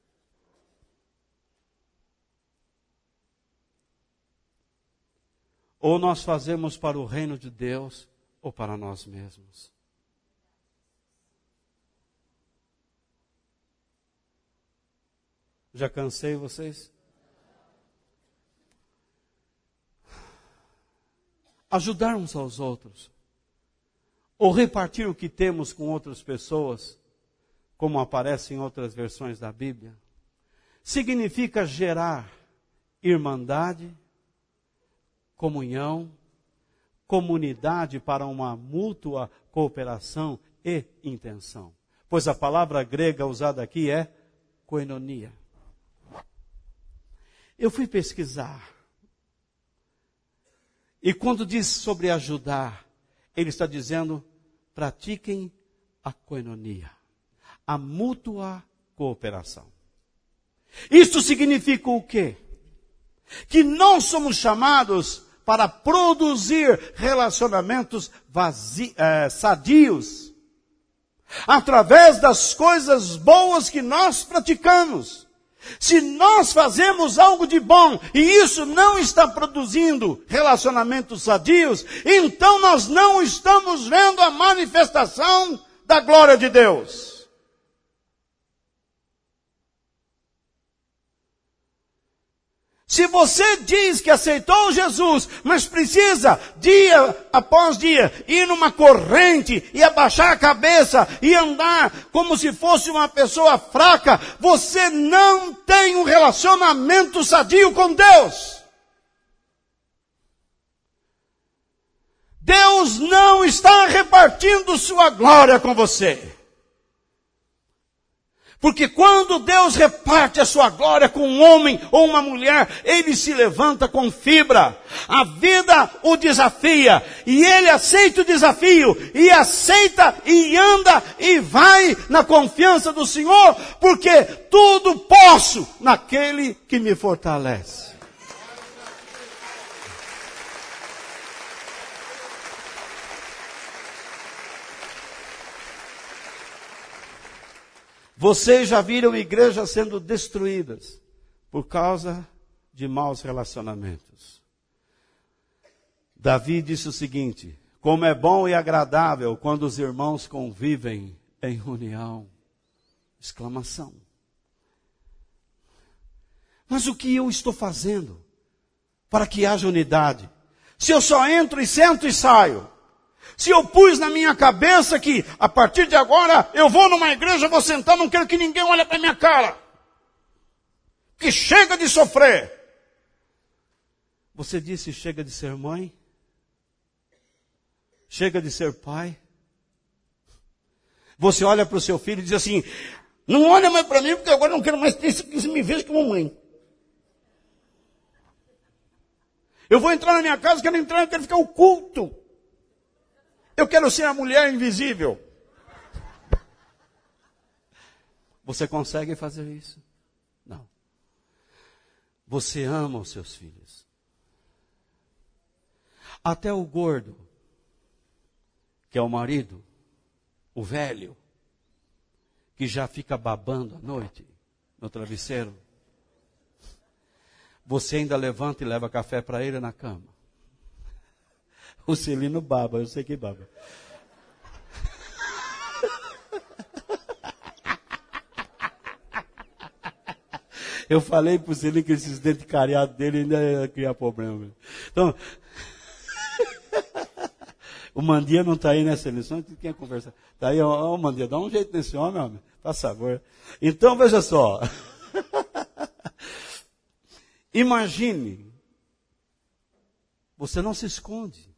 Speaker 1: Ou nós fazemos para o reino de Deus, ou para nós mesmos. Já cansei vocês? Ajudar uns aos outros, ou repartir o que temos com outras pessoas, como aparece em outras versões da Bíblia, significa gerar irmandade, comunhão, comunidade para uma mútua cooperação e intenção. Pois a palavra grega usada aqui é koinonia. Eu fui pesquisar. E quando diz sobre ajudar, ele está dizendo, pratiquem a koinonia, a mútua cooperação. Isso significa o quê? Que não somos chamados para produzir relacionamentos sadios, através das coisas boas que nós praticamos. Se nós fazemos algo de bom e isso não está produzindo relacionamentos sadios, então nós não estamos vendo a manifestação da glória de Deus. Se você diz que aceitou Jesus, mas precisa, dia após dia, ir numa corrente e abaixar a cabeça e andar como se fosse uma pessoa fraca, você não tem um relacionamento sadio com Deus. Deus não está repartindo sua glória com você. Porque quando Deus reparte a sua glória com um homem ou uma mulher, ele se levanta com fibra. A vida o desafia. E ele aceita o desafio. E aceita e anda e vai na confiança do Senhor. Porque tudo posso naquele que me fortalece. Vocês já viram igrejas sendo destruídas por causa de maus relacionamentos. Davi disse o seguinte: como é bom e agradável quando os irmãos convivem em união. Exclamação. Mas o que eu estou fazendo para que haja unidade? Se eu só entro e sento e saio. Se eu pus na minha cabeça que, a partir de agora, eu vou numa igreja, vou sentar, não quero que ninguém olhe para minha cara. Que chega de sofrer. Você disse, chega de ser mãe? Chega de ser pai? Você olha para o seu filho e diz assim, não olha mais para mim, porque agora não quero mais que você me veja como mãe. Eu vou entrar na minha casa, quero entrar, eu quero ficar oculto. Eu quero ser a mulher invisível. Você consegue fazer isso? Não. Você ama os seus filhos. Até o gordo, que é o marido, o velho, que já fica babando à noite no travesseiro, você ainda levanta e leva café para ele na cama. O Celino baba, eu sei que baba. Eu falei pro Celino que esses dentes cariados dele ainda ia criar problema. Então, o Mandia não está aí nessa eleição, quem conversa? Está aí, ó, Mandia, dá um jeito nesse homem, faz favor. Então, veja só. Imagine, você não se esconde.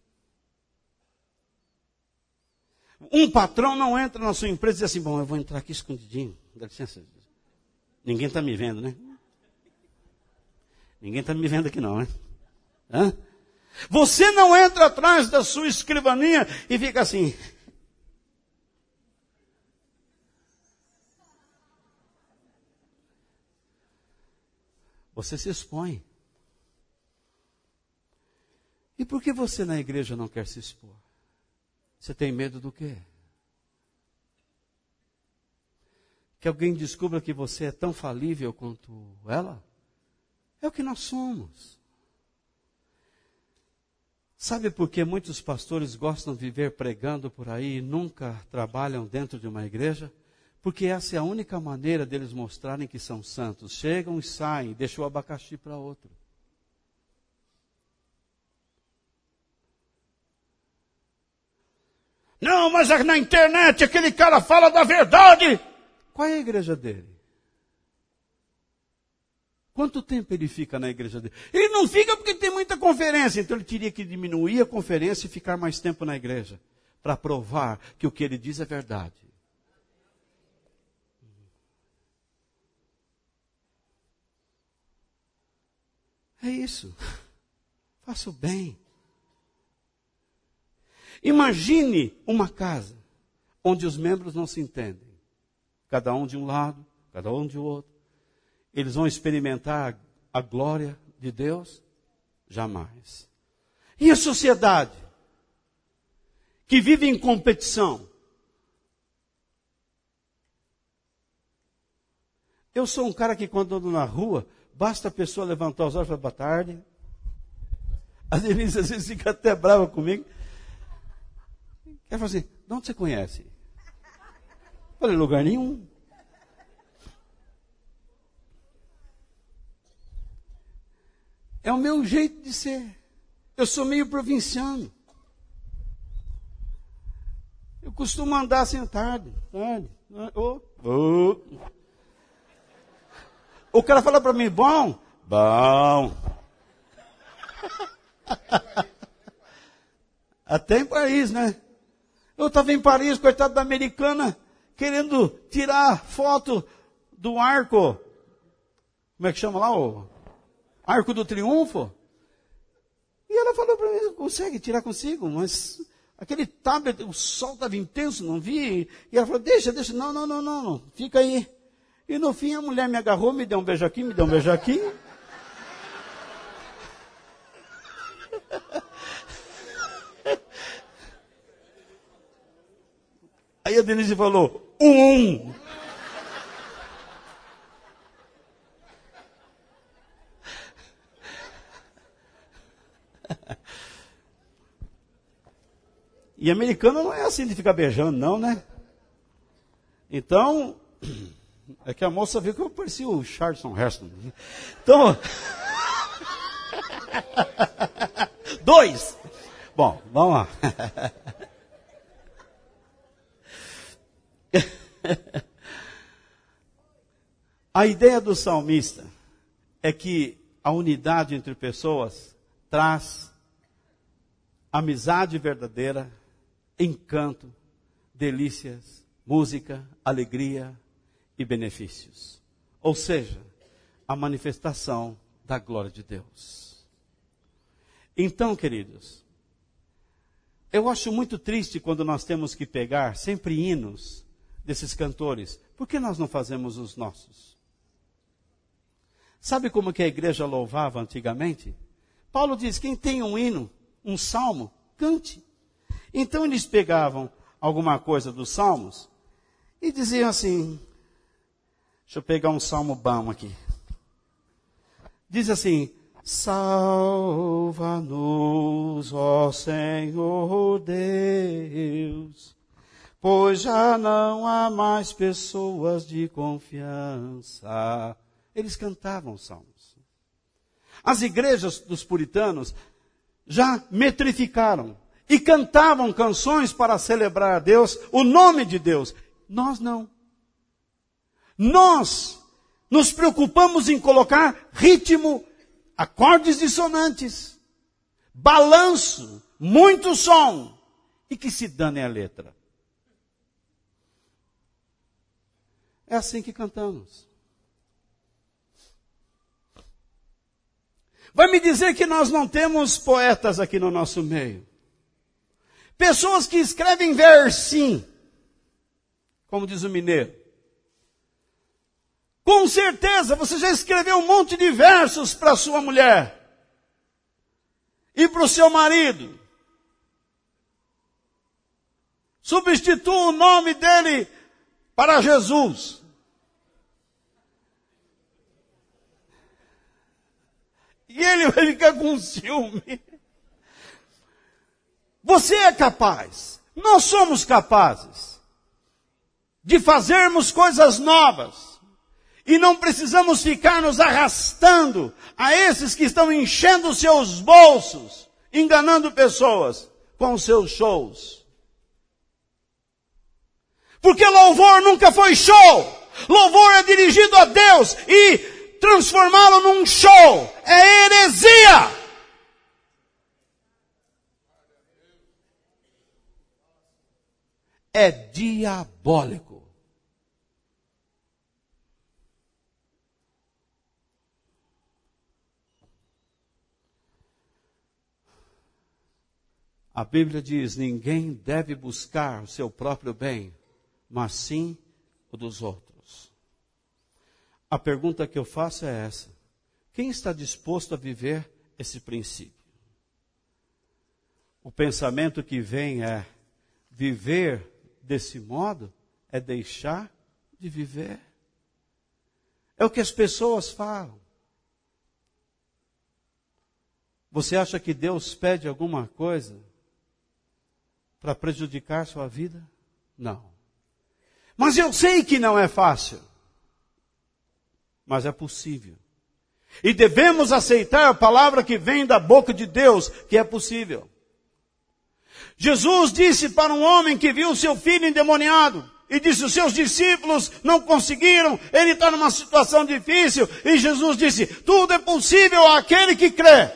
Speaker 1: Um patrão não entra na sua empresa e diz assim, bom, eu vou entrar aqui escondidinho. Dá licença. Ninguém está me vendo, né? Ninguém está me vendo aqui não, né? Hã? Você não entra atrás da sua escrivaninha e fica assim. Você se expõe. E por que você na igreja não quer se expor? Você tem medo do quê? Que alguém descubra que você é tão falível quanto ela? É o que nós somos. Sabe por que muitos pastores gostam de viver pregando por aí e nunca trabalham dentro de uma igreja? Porque essa é a única maneira deles mostrarem que são santos. Chegam e saem, deixam o abacaxi para outro. Não, mas na internet aquele cara fala da verdade. Qual é a igreja dele? Quanto tempo ele fica na igreja dele? Ele não fica porque tem muita conferência, então ele teria que diminuir a conferência e ficar mais tempo na igreja, para provar que o que ele diz é verdade. É isso. Faça o bem. Imagine uma casa onde os membros não se entendem. Cada um de um lado, cada um de outro. Eles vão experimentar a glória de Deus? Jamais. E a sociedade que vive em competição? Eu sou um cara que quando ando na rua, basta a pessoa levantar os olhos e falar, boa tarde. A Denise às vezes fica até brava comigo. Ela fala assim, de onde você conhece? Eu falei, lugar nenhum. É o meu jeito de ser. Eu sou meio provinciano. Eu costumo andar assim tarde. O cara fala para mim, bom. Até em Paris, né? Eu estava em Paris, coitado da americana, querendo tirar foto do arco. Como é que chama lá? O Arco do Triunfo. E ela falou para mim, consegue tirar consigo? Mas aquele tablet, o sol estava intenso, não vi. E ela falou, deixa. Não, fica aí. E no fim a mulher me agarrou, me deu um beijo aqui, me deu um beijo aqui. Aí a Denise falou, E americano não é assim de ficar beijando, não, né? Então, é que a moça viu que eu parecia o Charlton Heston. Então, 2. Bom, vamos lá. A ideia do salmista é que a unidade entre pessoas traz amizade verdadeira, encanto, delícias, música, alegria e benefícios. Ou seja, a manifestação da glória de Deus. Então, queridos, eu acho muito triste quando nós temos que pegar sempre hinos desses cantores. Por que nós não fazemos os nossos? Sabe como que a igreja louvava antigamente? Paulo diz, quem tem um hino, um salmo, cante. Então eles pegavam alguma coisa dos salmos e diziam assim, deixa eu pegar um salmo bom aqui. Diz assim, salva-nos, ó Senhor Deus, pois já não há mais pessoas de confiança. Eles cantavam salmos. As igrejas dos puritanos já metrificaram e cantavam canções para celebrar a Deus, o nome de Deus. Nós não. Nós nos preocupamos em colocar ritmo, acordes dissonantes, balanço, muito som, e que se dane a letra. É assim que cantamos. Vai me dizer que nós não temos poetas aqui no nosso meio. Pessoas que escrevem versinho, como diz o mineiro. Com certeza você já escreveu um monte de versos para sua mulher. E para o seu marido. Substitua o nome dele para Jesus. E ele vai ficar com ciúme. Você é capaz. Nós somos capazes. de fazermos coisas novas. E não precisamos ficar nos arrastando a esses que estão enchendo seus bolsos, enganando pessoas com seus shows. Porque louvor nunca foi show. Louvor é dirigido a Deus e transformá-lo num show é heresia. É diabólico. A Bíblia diz, ninguém deve buscar o seu próprio bem, mas sim o dos outros. A pergunta que eu faço é essa: quem está disposto a viver esse princípio? O pensamento que vem é, viver desse modo é deixar de viver. É o que as pessoas falam. Você acha que Deus pede alguma coisa para prejudicar sua vida? Não. Mas eu sei que não é fácil. Mas é possível. E devemos aceitar a palavra que vem da boca de Deus, que é possível. Jesus disse para um homem que viu seu filho endemoniado, e disse, os seus discípulos não conseguiram, ele está numa situação difícil, e Jesus disse, tudo é possível àquele que crê.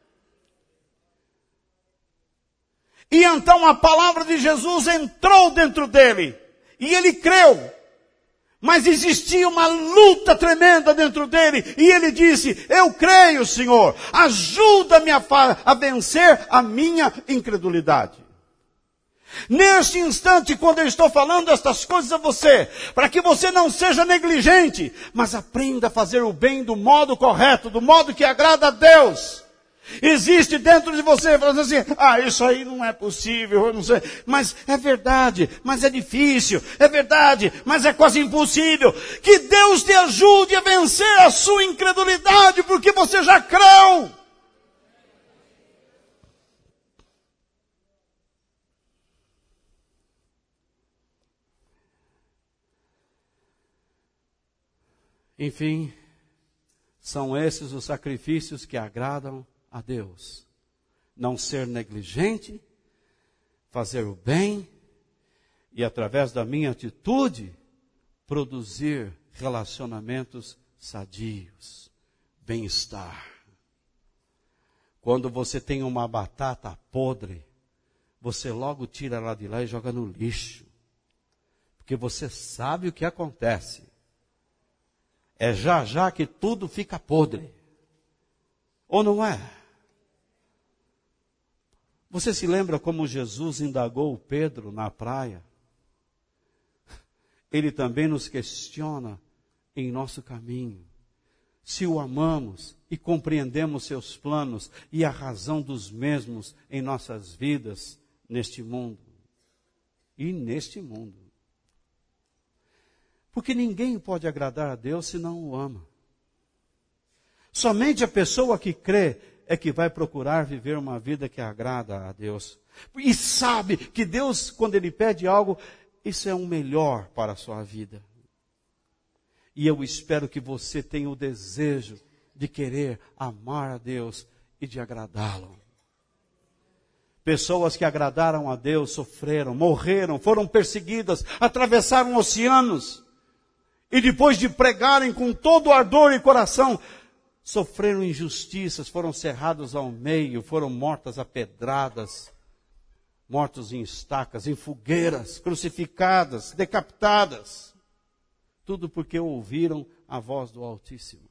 Speaker 1: E então a palavra de Jesus entrou dentro dele, e ele creu. Mas existia uma luta tremenda dentro dele, e ele disse, eu creio, Senhor, ajuda-me a vencer a minha incredulidade. Neste instante, quando eu estou falando estas coisas a você, para que você não seja negligente, mas aprenda a fazer o bem do modo correto, do modo que agrada a Deus. Existe dentro de você, falando assim, isso aí não é possível, eu não sei. Mas é verdade, mas é difícil. É verdade, mas é quase impossível. Que Deus te ajude a vencer a sua incredulidade, porque você já creu. Enfim, são esses os sacrifícios que agradam a Deus. Não ser negligente, fazer o bem e através da minha atitude produzir relacionamentos sadios, bem-estar. Quando você tem uma batata podre, você logo tira ela de lá e joga no lixo. Porque você sabe o que acontece. É já que tudo fica podre. Ou não é? Você se lembra como Jesus indagou Pedro na praia? Ele também nos questiona em nosso caminho. Se o amamos e compreendemos seus planos e a razão dos mesmos em nossas vidas neste mundo. E neste mundo. Porque ninguém pode agradar a Deus se não o ama. Somente a pessoa que crê é que vai procurar viver uma vida que agrada a Deus. E sabe que Deus, quando Ele pede algo, isso é o melhor para a sua vida. E eu espero que você tenha o desejo de querer amar a Deus e de agradá-lo. Pessoas que agradaram a Deus sofreram, morreram, foram perseguidas, atravessaram oceanos. E depois de pregarem com todo ardor e coração, sofreram injustiças, foram cerrados ao meio, foram mortas a pedradas, mortos em estacas, em fogueiras, crucificadas, decapitadas. Tudo porque ouviram a voz do Altíssimo.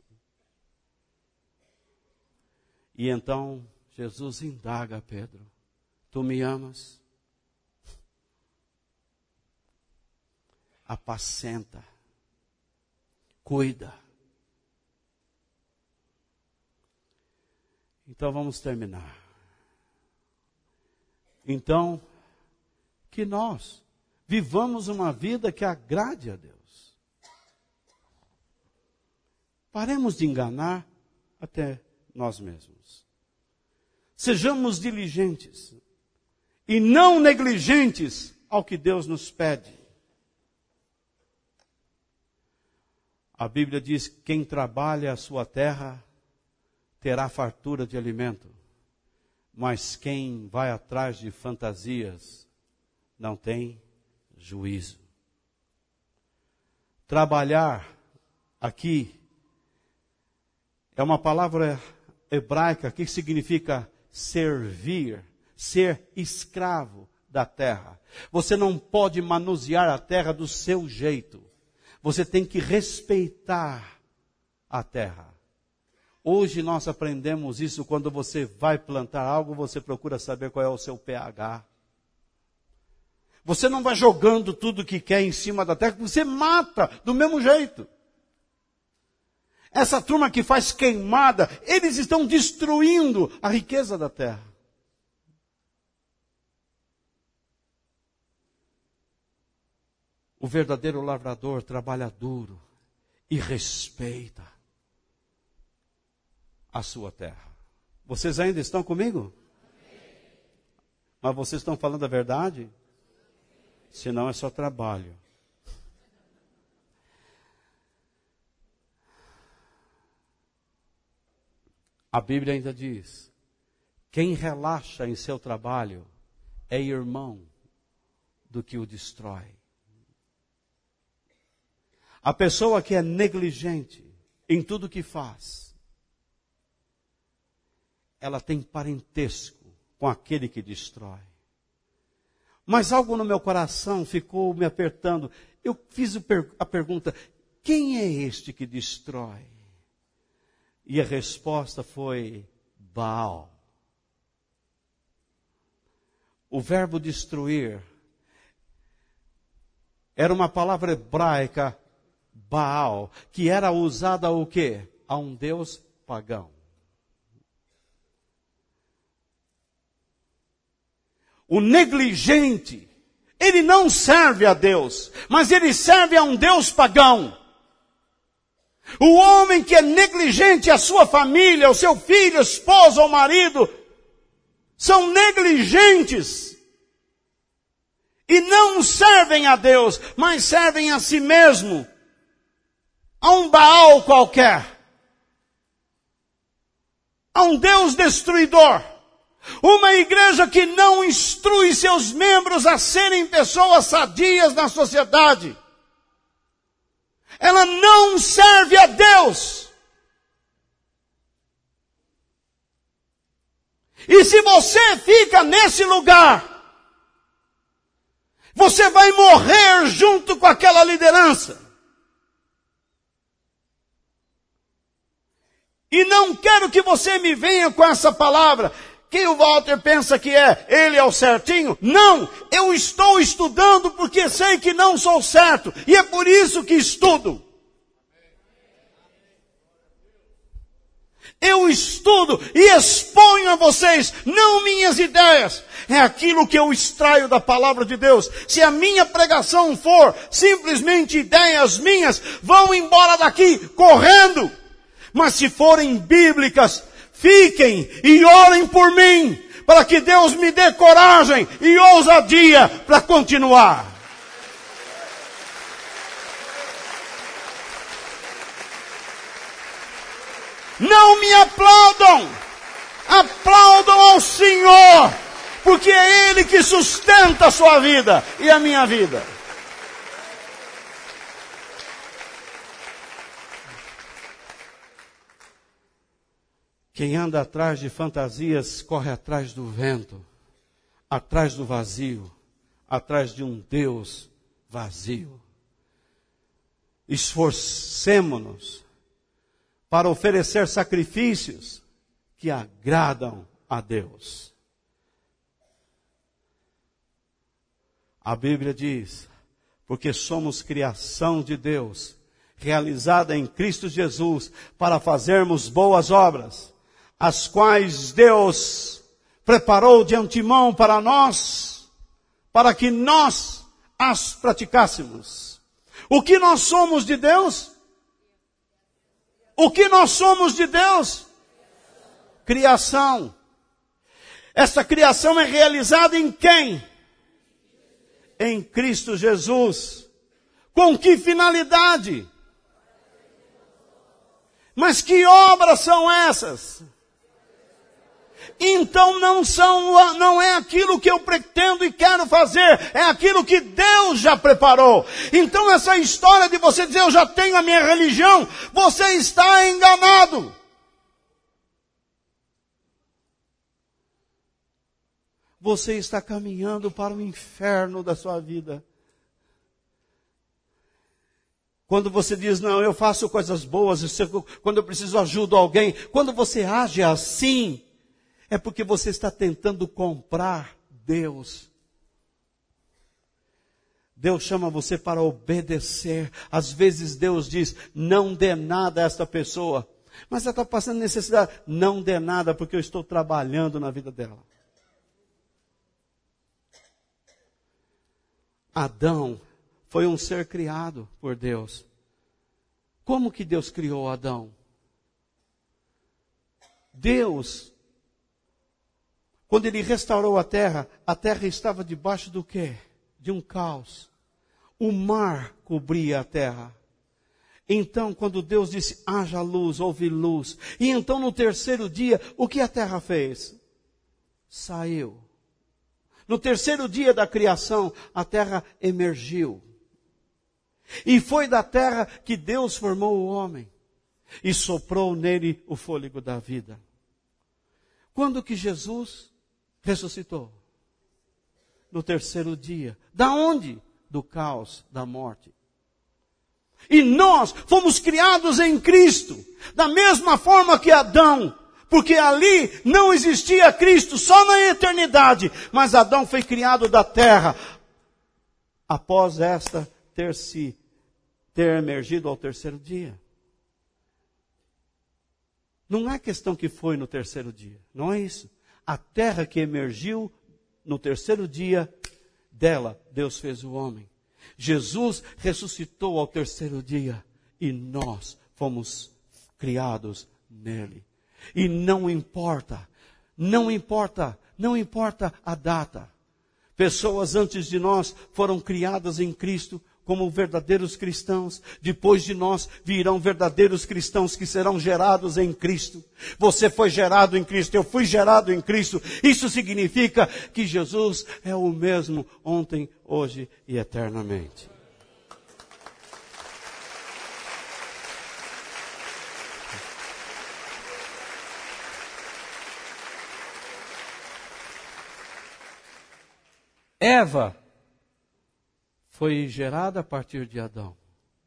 Speaker 1: E então Jesus indaga a Pedro, tu me amas? Apacenta. Cuida. Então vamos terminar. Então, que nós vivamos uma vida que agrade a Deus. Paremos de enganar até nós mesmos. Sejamos diligentes e não negligentes ao que Deus nos pede. A Bíblia diz que quem trabalha a sua terra terá fartura de alimento, mas quem vai atrás de fantasias não tem juízo. Trabalhar aqui é uma palavra hebraica que significa servir, ser escravo da terra. Você não pode manusear a terra do seu jeito. Você tem que respeitar a terra. Hoje nós aprendemos isso quando você vai plantar algo, você procura saber qual é o seu pH. Você não vai jogando tudo que quer em cima da terra, você mata do mesmo jeito. Essa turma que faz queimada, eles estão destruindo a riqueza da terra. O verdadeiro lavrador trabalha duro e respeita a sua terra. Vocês ainda estão comigo? Mas vocês estão falando a verdade? Senão é só trabalho. A Bíblia ainda diz: quem relaxa em seu trabalho é irmão do que o destrói. A pessoa que é negligente em tudo que faz, ela tem parentesco com aquele que destrói. Mas algo no meu coração ficou me apertando. Eu fiz a pergunta: quem é este que destrói? E a resposta foi Baal. O verbo destruir era uma palavra hebraica, Baal, que era usada o quê? A um deus pagão. O negligente, ele não serve a Deus, mas ele serve a um deus pagão. O homem que é negligente, a sua família, o seu filho, esposa ou marido, são negligentes. E não servem a Deus, mas servem a si mesmo. A um Baal qualquer. A um Deus destruidor. Uma igreja que não instrui seus membros a serem pessoas sadias na sociedade. Ela não serve a Deus. E se você fica nesse lugar, você vai morrer junto com aquela liderança. E não quero que você me venha com essa palavra, que o Walter pensa que ele é o certinho. Não, eu estou estudando porque sei que não sou certo. E é por isso que estudo. Eu estudo e exponho a vocês, não minhas ideias. É aquilo que eu extraio da palavra de Deus. Se a minha pregação for simplesmente ideias minhas, vão embora daqui correndo. Mas se forem bíblicas, fiquem e orem por mim, para que Deus me dê coragem e ousadia para continuar. Não me aplaudam, aplaudam ao Senhor, porque é Ele que sustenta a sua vida e a minha vida. Quem anda atrás de fantasias corre atrás do vento, atrás do vazio, atrás de um Deus vazio. Esforcemo-nos para oferecer sacrifícios que agradam a Deus. A Bíblia diz: porque somos criação de Deus, realizada em Cristo Jesus, para fazermos boas obras, as quais Deus preparou de antemão para nós, para que nós as praticássemos. O que nós somos de Deus? O que nós somos de Deus? Criação. Essa criação é realizada em quem? Em Cristo Jesus. Com que finalidade? Mas que obras são essas? Então não é aquilo que eu pretendo e quero fazer, é aquilo que Deus já preparou. Então essa história de você dizer, eu já tenho a minha religião, você está enganado. Você está caminhando para o inferno da sua vida. Quando você diz, não, eu faço coisas boas, quando eu preciso ajudo alguém, quando você age assim, é porque você está tentando comprar Deus. Deus chama você para obedecer. Às vezes Deus diz, não dê nada a esta pessoa. Mas ela está passando necessidade. Não dê nada porque eu estou trabalhando na vida dela. Adão foi um ser criado por Deus. Como que Deus criou Adão? Deus, quando Ele restaurou a terra estava debaixo do quê? De um caos. O mar cobria a terra. Então, quando Deus disse, haja luz, houve luz. E então, no terceiro dia, o que a terra fez? Saiu. No terceiro dia da criação, a terra emergiu. E foi da terra que Deus formou o homem. E soprou nele o fôlego da vida. Quando que Jesus ressuscitou? No terceiro dia. Da onde? Do caos, da morte. E nós fomos criados em Cristo. Da mesma forma que Adão. Porque ali não existia Cristo, só na eternidade. Mas Adão foi criado da terra. Após esta ter emergido ao terceiro dia. Não é questão que foi no terceiro dia. Não é isso. A terra que emergiu no terceiro dia, dela Deus fez o homem. Jesus ressuscitou ao terceiro dia. E nós fomos criados nele. E não importa a data. Pessoas antes de nós foram criadas em Cristo como verdadeiros cristãos. Depois de nós virão verdadeiros cristãos que serão gerados em Cristo. Você foi gerado em Cristo, eu fui gerado em Cristo. Isso significa que Jesus é o mesmo ontem, hoje e eternamente. Eva foi gerada a partir de Adão.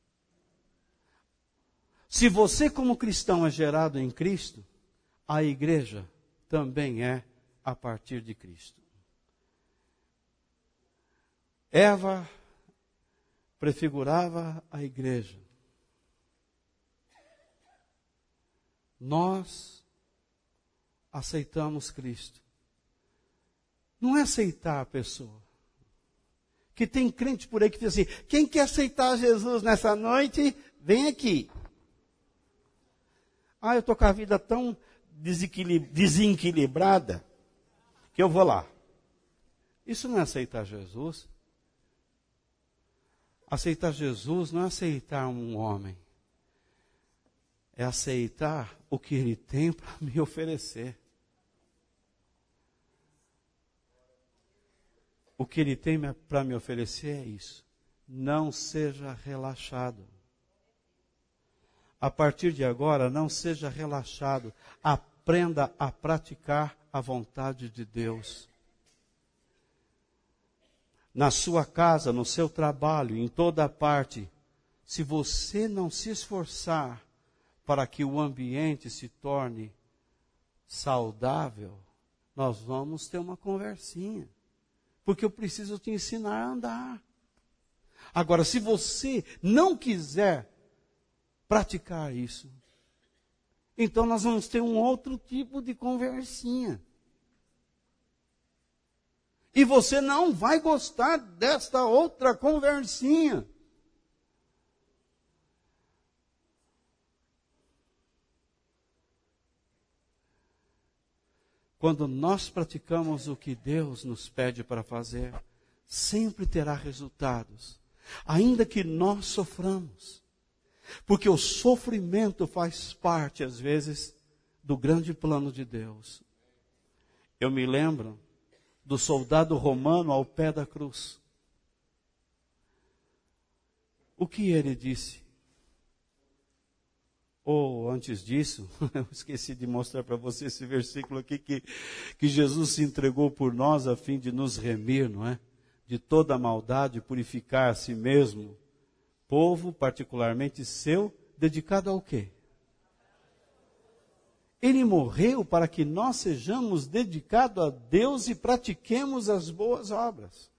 Speaker 1: Se você como cristão é gerado em Cristo, a igreja também é a partir de Cristo. Eva prefigurava a igreja. Nós aceitamos Cristo. Não é aceitar a pessoa. Que tem crente por aí que diz assim, quem quer aceitar Jesus nessa noite, vem aqui. Eu estou com a vida tão desequilibrada, que eu vou lá. Isso não é aceitar Jesus. Aceitar Jesus não é aceitar um homem. É aceitar o que Ele tem para me oferecer. O que Ele tem para me oferecer é isso. Não seja relaxado. A partir de agora, não seja relaxado. Aprenda a praticar a vontade de Deus. Na sua casa, no seu trabalho, em toda parte, se você não se esforçar para que o ambiente se torne saudável, nós vamos ter uma conversinha. Porque eu preciso te ensinar a andar. Agora, se você não quiser praticar isso, então nós vamos ter um outro tipo de conversinha. E você não vai gostar desta outra conversinha. Quando nós praticamos o que Deus nos pede para fazer, sempre terá resultados. Ainda que nós soframos. Porque o sofrimento faz parte, às vezes, do grande plano de Deus. Eu me lembro do soldado romano ao pé da cruz. O que ele disse? Ou antes disso, eu esqueci de mostrar para você esse versículo aqui, que Jesus se entregou por nós a fim de nos remir, não é? De toda a maldade, purificar a si mesmo, povo particularmente seu, dedicado ao quê? Ele morreu para que nós sejamos dedicados a Deus e pratiquemos as boas obras.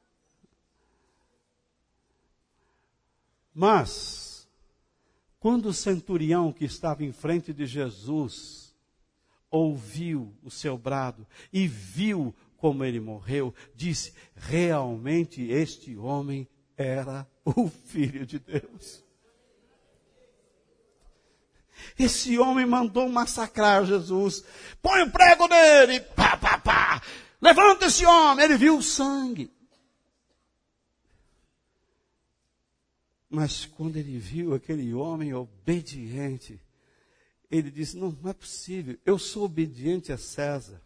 Speaker 1: Mas, quando o centurião que estava em frente de Jesus ouviu o seu brado e viu como ele morreu, disse: realmente este homem era o Filho de Deus. Esse homem mandou massacrar Jesus. Põe o prego nele. Pá, pá, pá. Levanta esse homem. Ele viu o sangue. Mas quando ele viu aquele homem obediente, ele disse: não é possível. Eu sou obediente a César.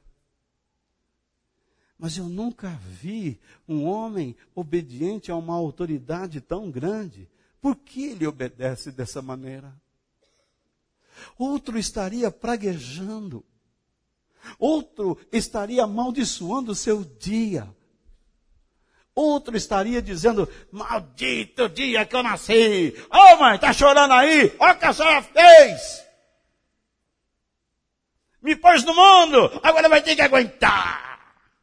Speaker 1: Mas eu nunca vi um homem obediente a uma autoridade tão grande. Por que ele obedece dessa maneira? Outro estaria praguejando. Outro estaria amaldiçoando o seu dia. Outro estaria dizendo: maldito dia que eu nasci. Ô mãe, tá chorando aí? Olha o que a senhora fez. Me pôs no mundo, agora vai ter que aguentar.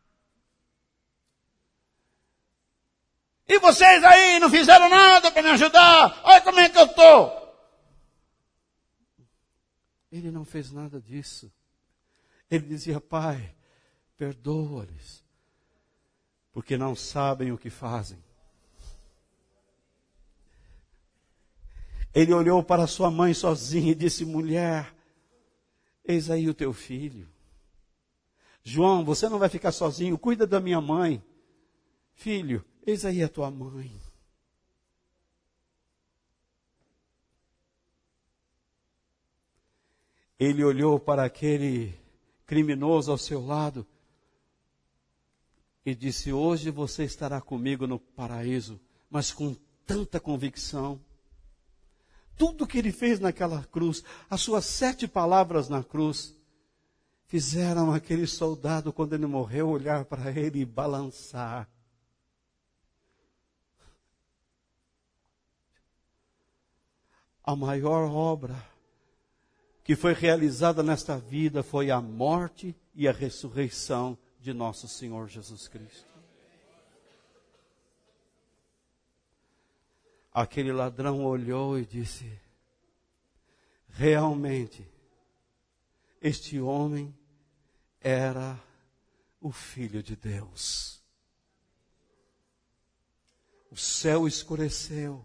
Speaker 1: E vocês aí não fizeram nada para me ajudar. Olha como é que eu estou. Ele não fez nada disso. Ele dizia: Pai, perdoa-lhes, porque não sabem o que fazem. Ele olhou para sua mãe sozinha e disse: mulher, eis aí o teu filho. João, você não vai ficar sozinho, cuida da minha mãe. Filho, eis aí a tua mãe. Ele olhou para aquele criminoso ao seu lado e disse: hoje você estará comigo no paraíso. Mas com tanta convicção. Tudo que ele fez naquela cruz, as suas 7 palavras na cruz, fizeram aquele soldado, quando ele morreu, olhar para ele e balançar. A maior obra que foi realizada nesta vida foi a morte e a ressurreição de nosso Senhor Jesus Cristo. Aquele ladrão olhou e disse: realmente, este homem era o Filho de Deus. O céu escureceu.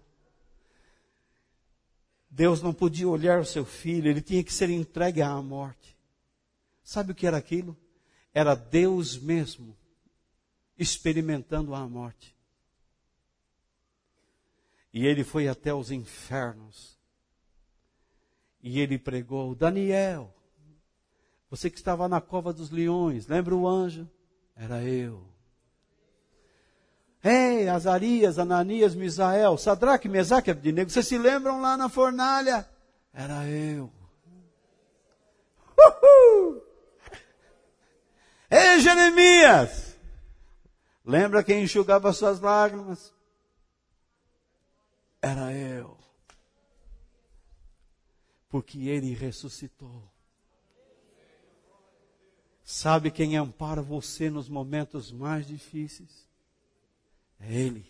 Speaker 1: Deus não podia olhar o seu filho, ele tinha que ser entregue à morte. Sabe o que era aquilo? Era Deus mesmo experimentando a morte. E ele foi até os infernos. E ele pregou: Daniel, você que estava na cova dos leões, lembra o anjo? Era eu. Ei, Azarias, Ananias, Misael, Sadraque, Mesaque e Abdinego, vocês se lembram lá na fornalha? Era eu. Uhul! Ei, Jeremias, lembra quem enxugava suas lágrimas? Era eu. Porque ele ressuscitou. Sabe quem ampara você nos momentos mais difíceis? É Ele.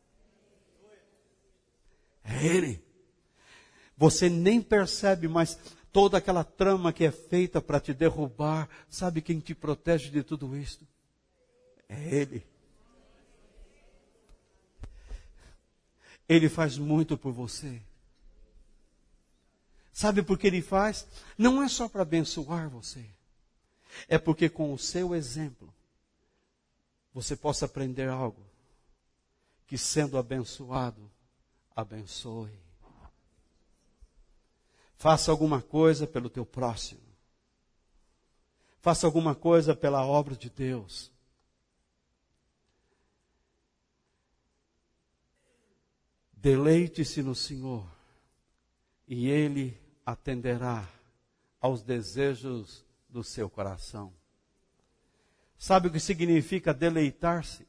Speaker 1: É Ele. Você nem percebe, mas toda aquela trama que é feita para te derrubar, sabe quem te protege de tudo isso? É Ele. Ele faz muito por você. Sabe por que Ele faz? Não é só para abençoar você. É porque com o seu exemplo, você possa aprender algo. Que sendo abençoado, abençoe. Faça alguma coisa pelo teu próximo. Faça alguma coisa pela obra de Deus. Deleite-se no Senhor e Ele atenderá aos desejos do seu coração. Sabe o que significa deleitar-se?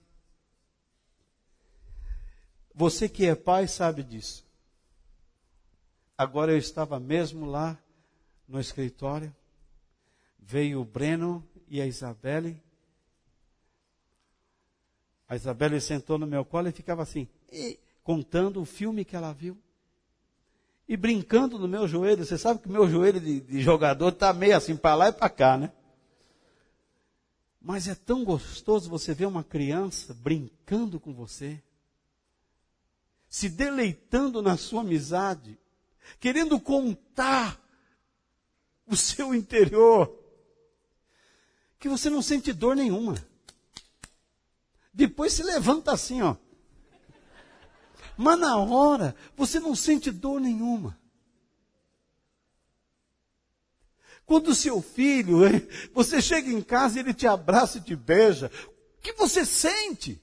Speaker 1: Você que é pai sabe disso. Agora eu estava mesmo lá no escritório, veio o Breno e a Isabelle. A Isabelle sentou no meu colo e ficava assim, contando o filme que ela viu. E brincando no meu joelho. Você sabe que o meu joelho de jogador está meio assim para lá e para cá, né? Mas é tão gostoso você ver uma criança brincando com você, se deleitando na sua amizade, querendo contar o seu interior, que você não sente dor nenhuma. Depois se levanta assim, ó. Mas na hora, você não sente dor nenhuma. Quando o seu filho, você chega em casa e ele te abraça e te beija, o que você sente?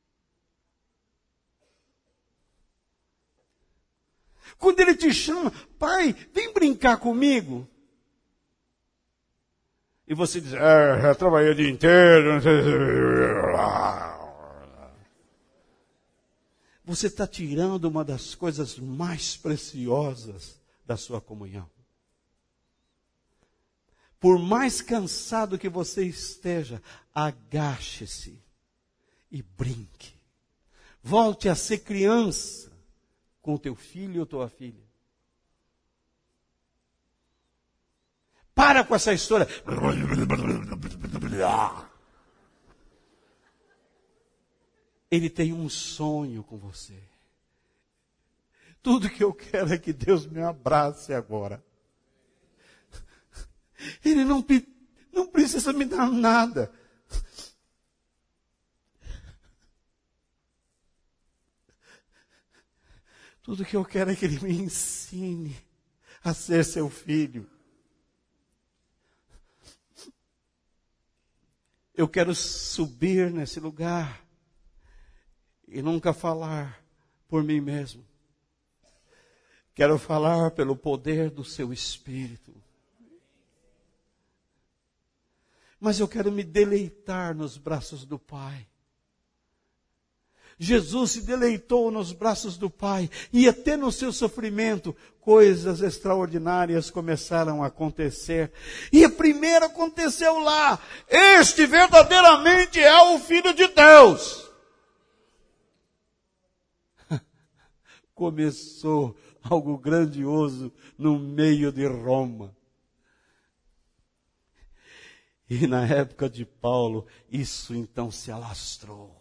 Speaker 1: Quando ele te chama, pai, vem brincar comigo. E você diz, já trabalhei o dia inteiro, não sei. Você está tirando uma das coisas mais preciosas da sua comunhão. Por mais cansado que você esteja, agache-se e brinque. Volte a ser criança com teu filho ou tua filha. Para com essa história. Ele tem um sonho com você. Tudo que eu quero é que Deus me abrace agora. Ele não precisa me dar nada. Tudo que eu quero é que Ele me ensine a ser seu filho. Eu quero subir nesse lugar e nunca falar por mim mesmo. Quero falar pelo poder do seu Espírito. Mas eu quero me deleitar nos braços do Pai. Jesus se deleitou nos braços do Pai. E até no seu sofrimento, coisas extraordinárias começaram a acontecer. E a primeira aconteceu lá. Este verdadeiramente é o Filho de Deus. Começou algo grandioso no meio de Roma. E na época de Paulo, isso então se alastrou.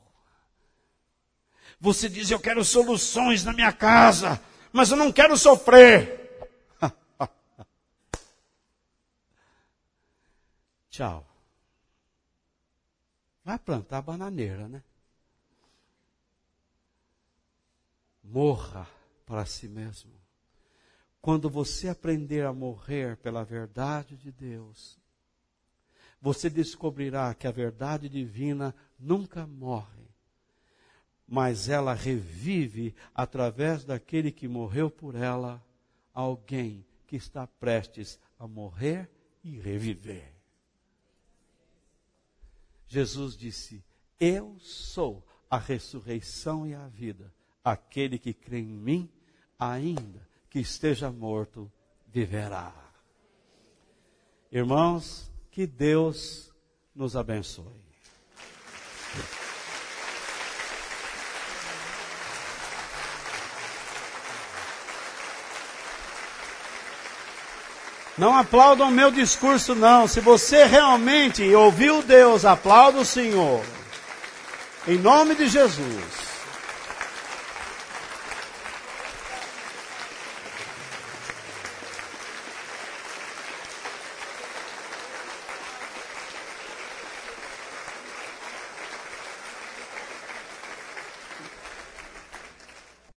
Speaker 1: Você diz, eu quero soluções na minha casa, mas eu não quero sofrer. Tchau. Vai plantar bananeira, né? Morra para si mesmo. Quando você aprender a morrer pela verdade de Deus, você descobrirá que a verdade divina nunca morre, mas ela revive através daquele que morreu por ela, alguém que está prestes a morrer e reviver. Jesus disse, eu sou a ressurreição e a vida. Aquele que crê em mim, ainda que esteja morto, viverá. Irmãos, que Deus nos abençoe. Não aplaudam o meu discurso, não. Se você realmente ouviu Deus, aplauda o Senhor. Em nome de Jesus.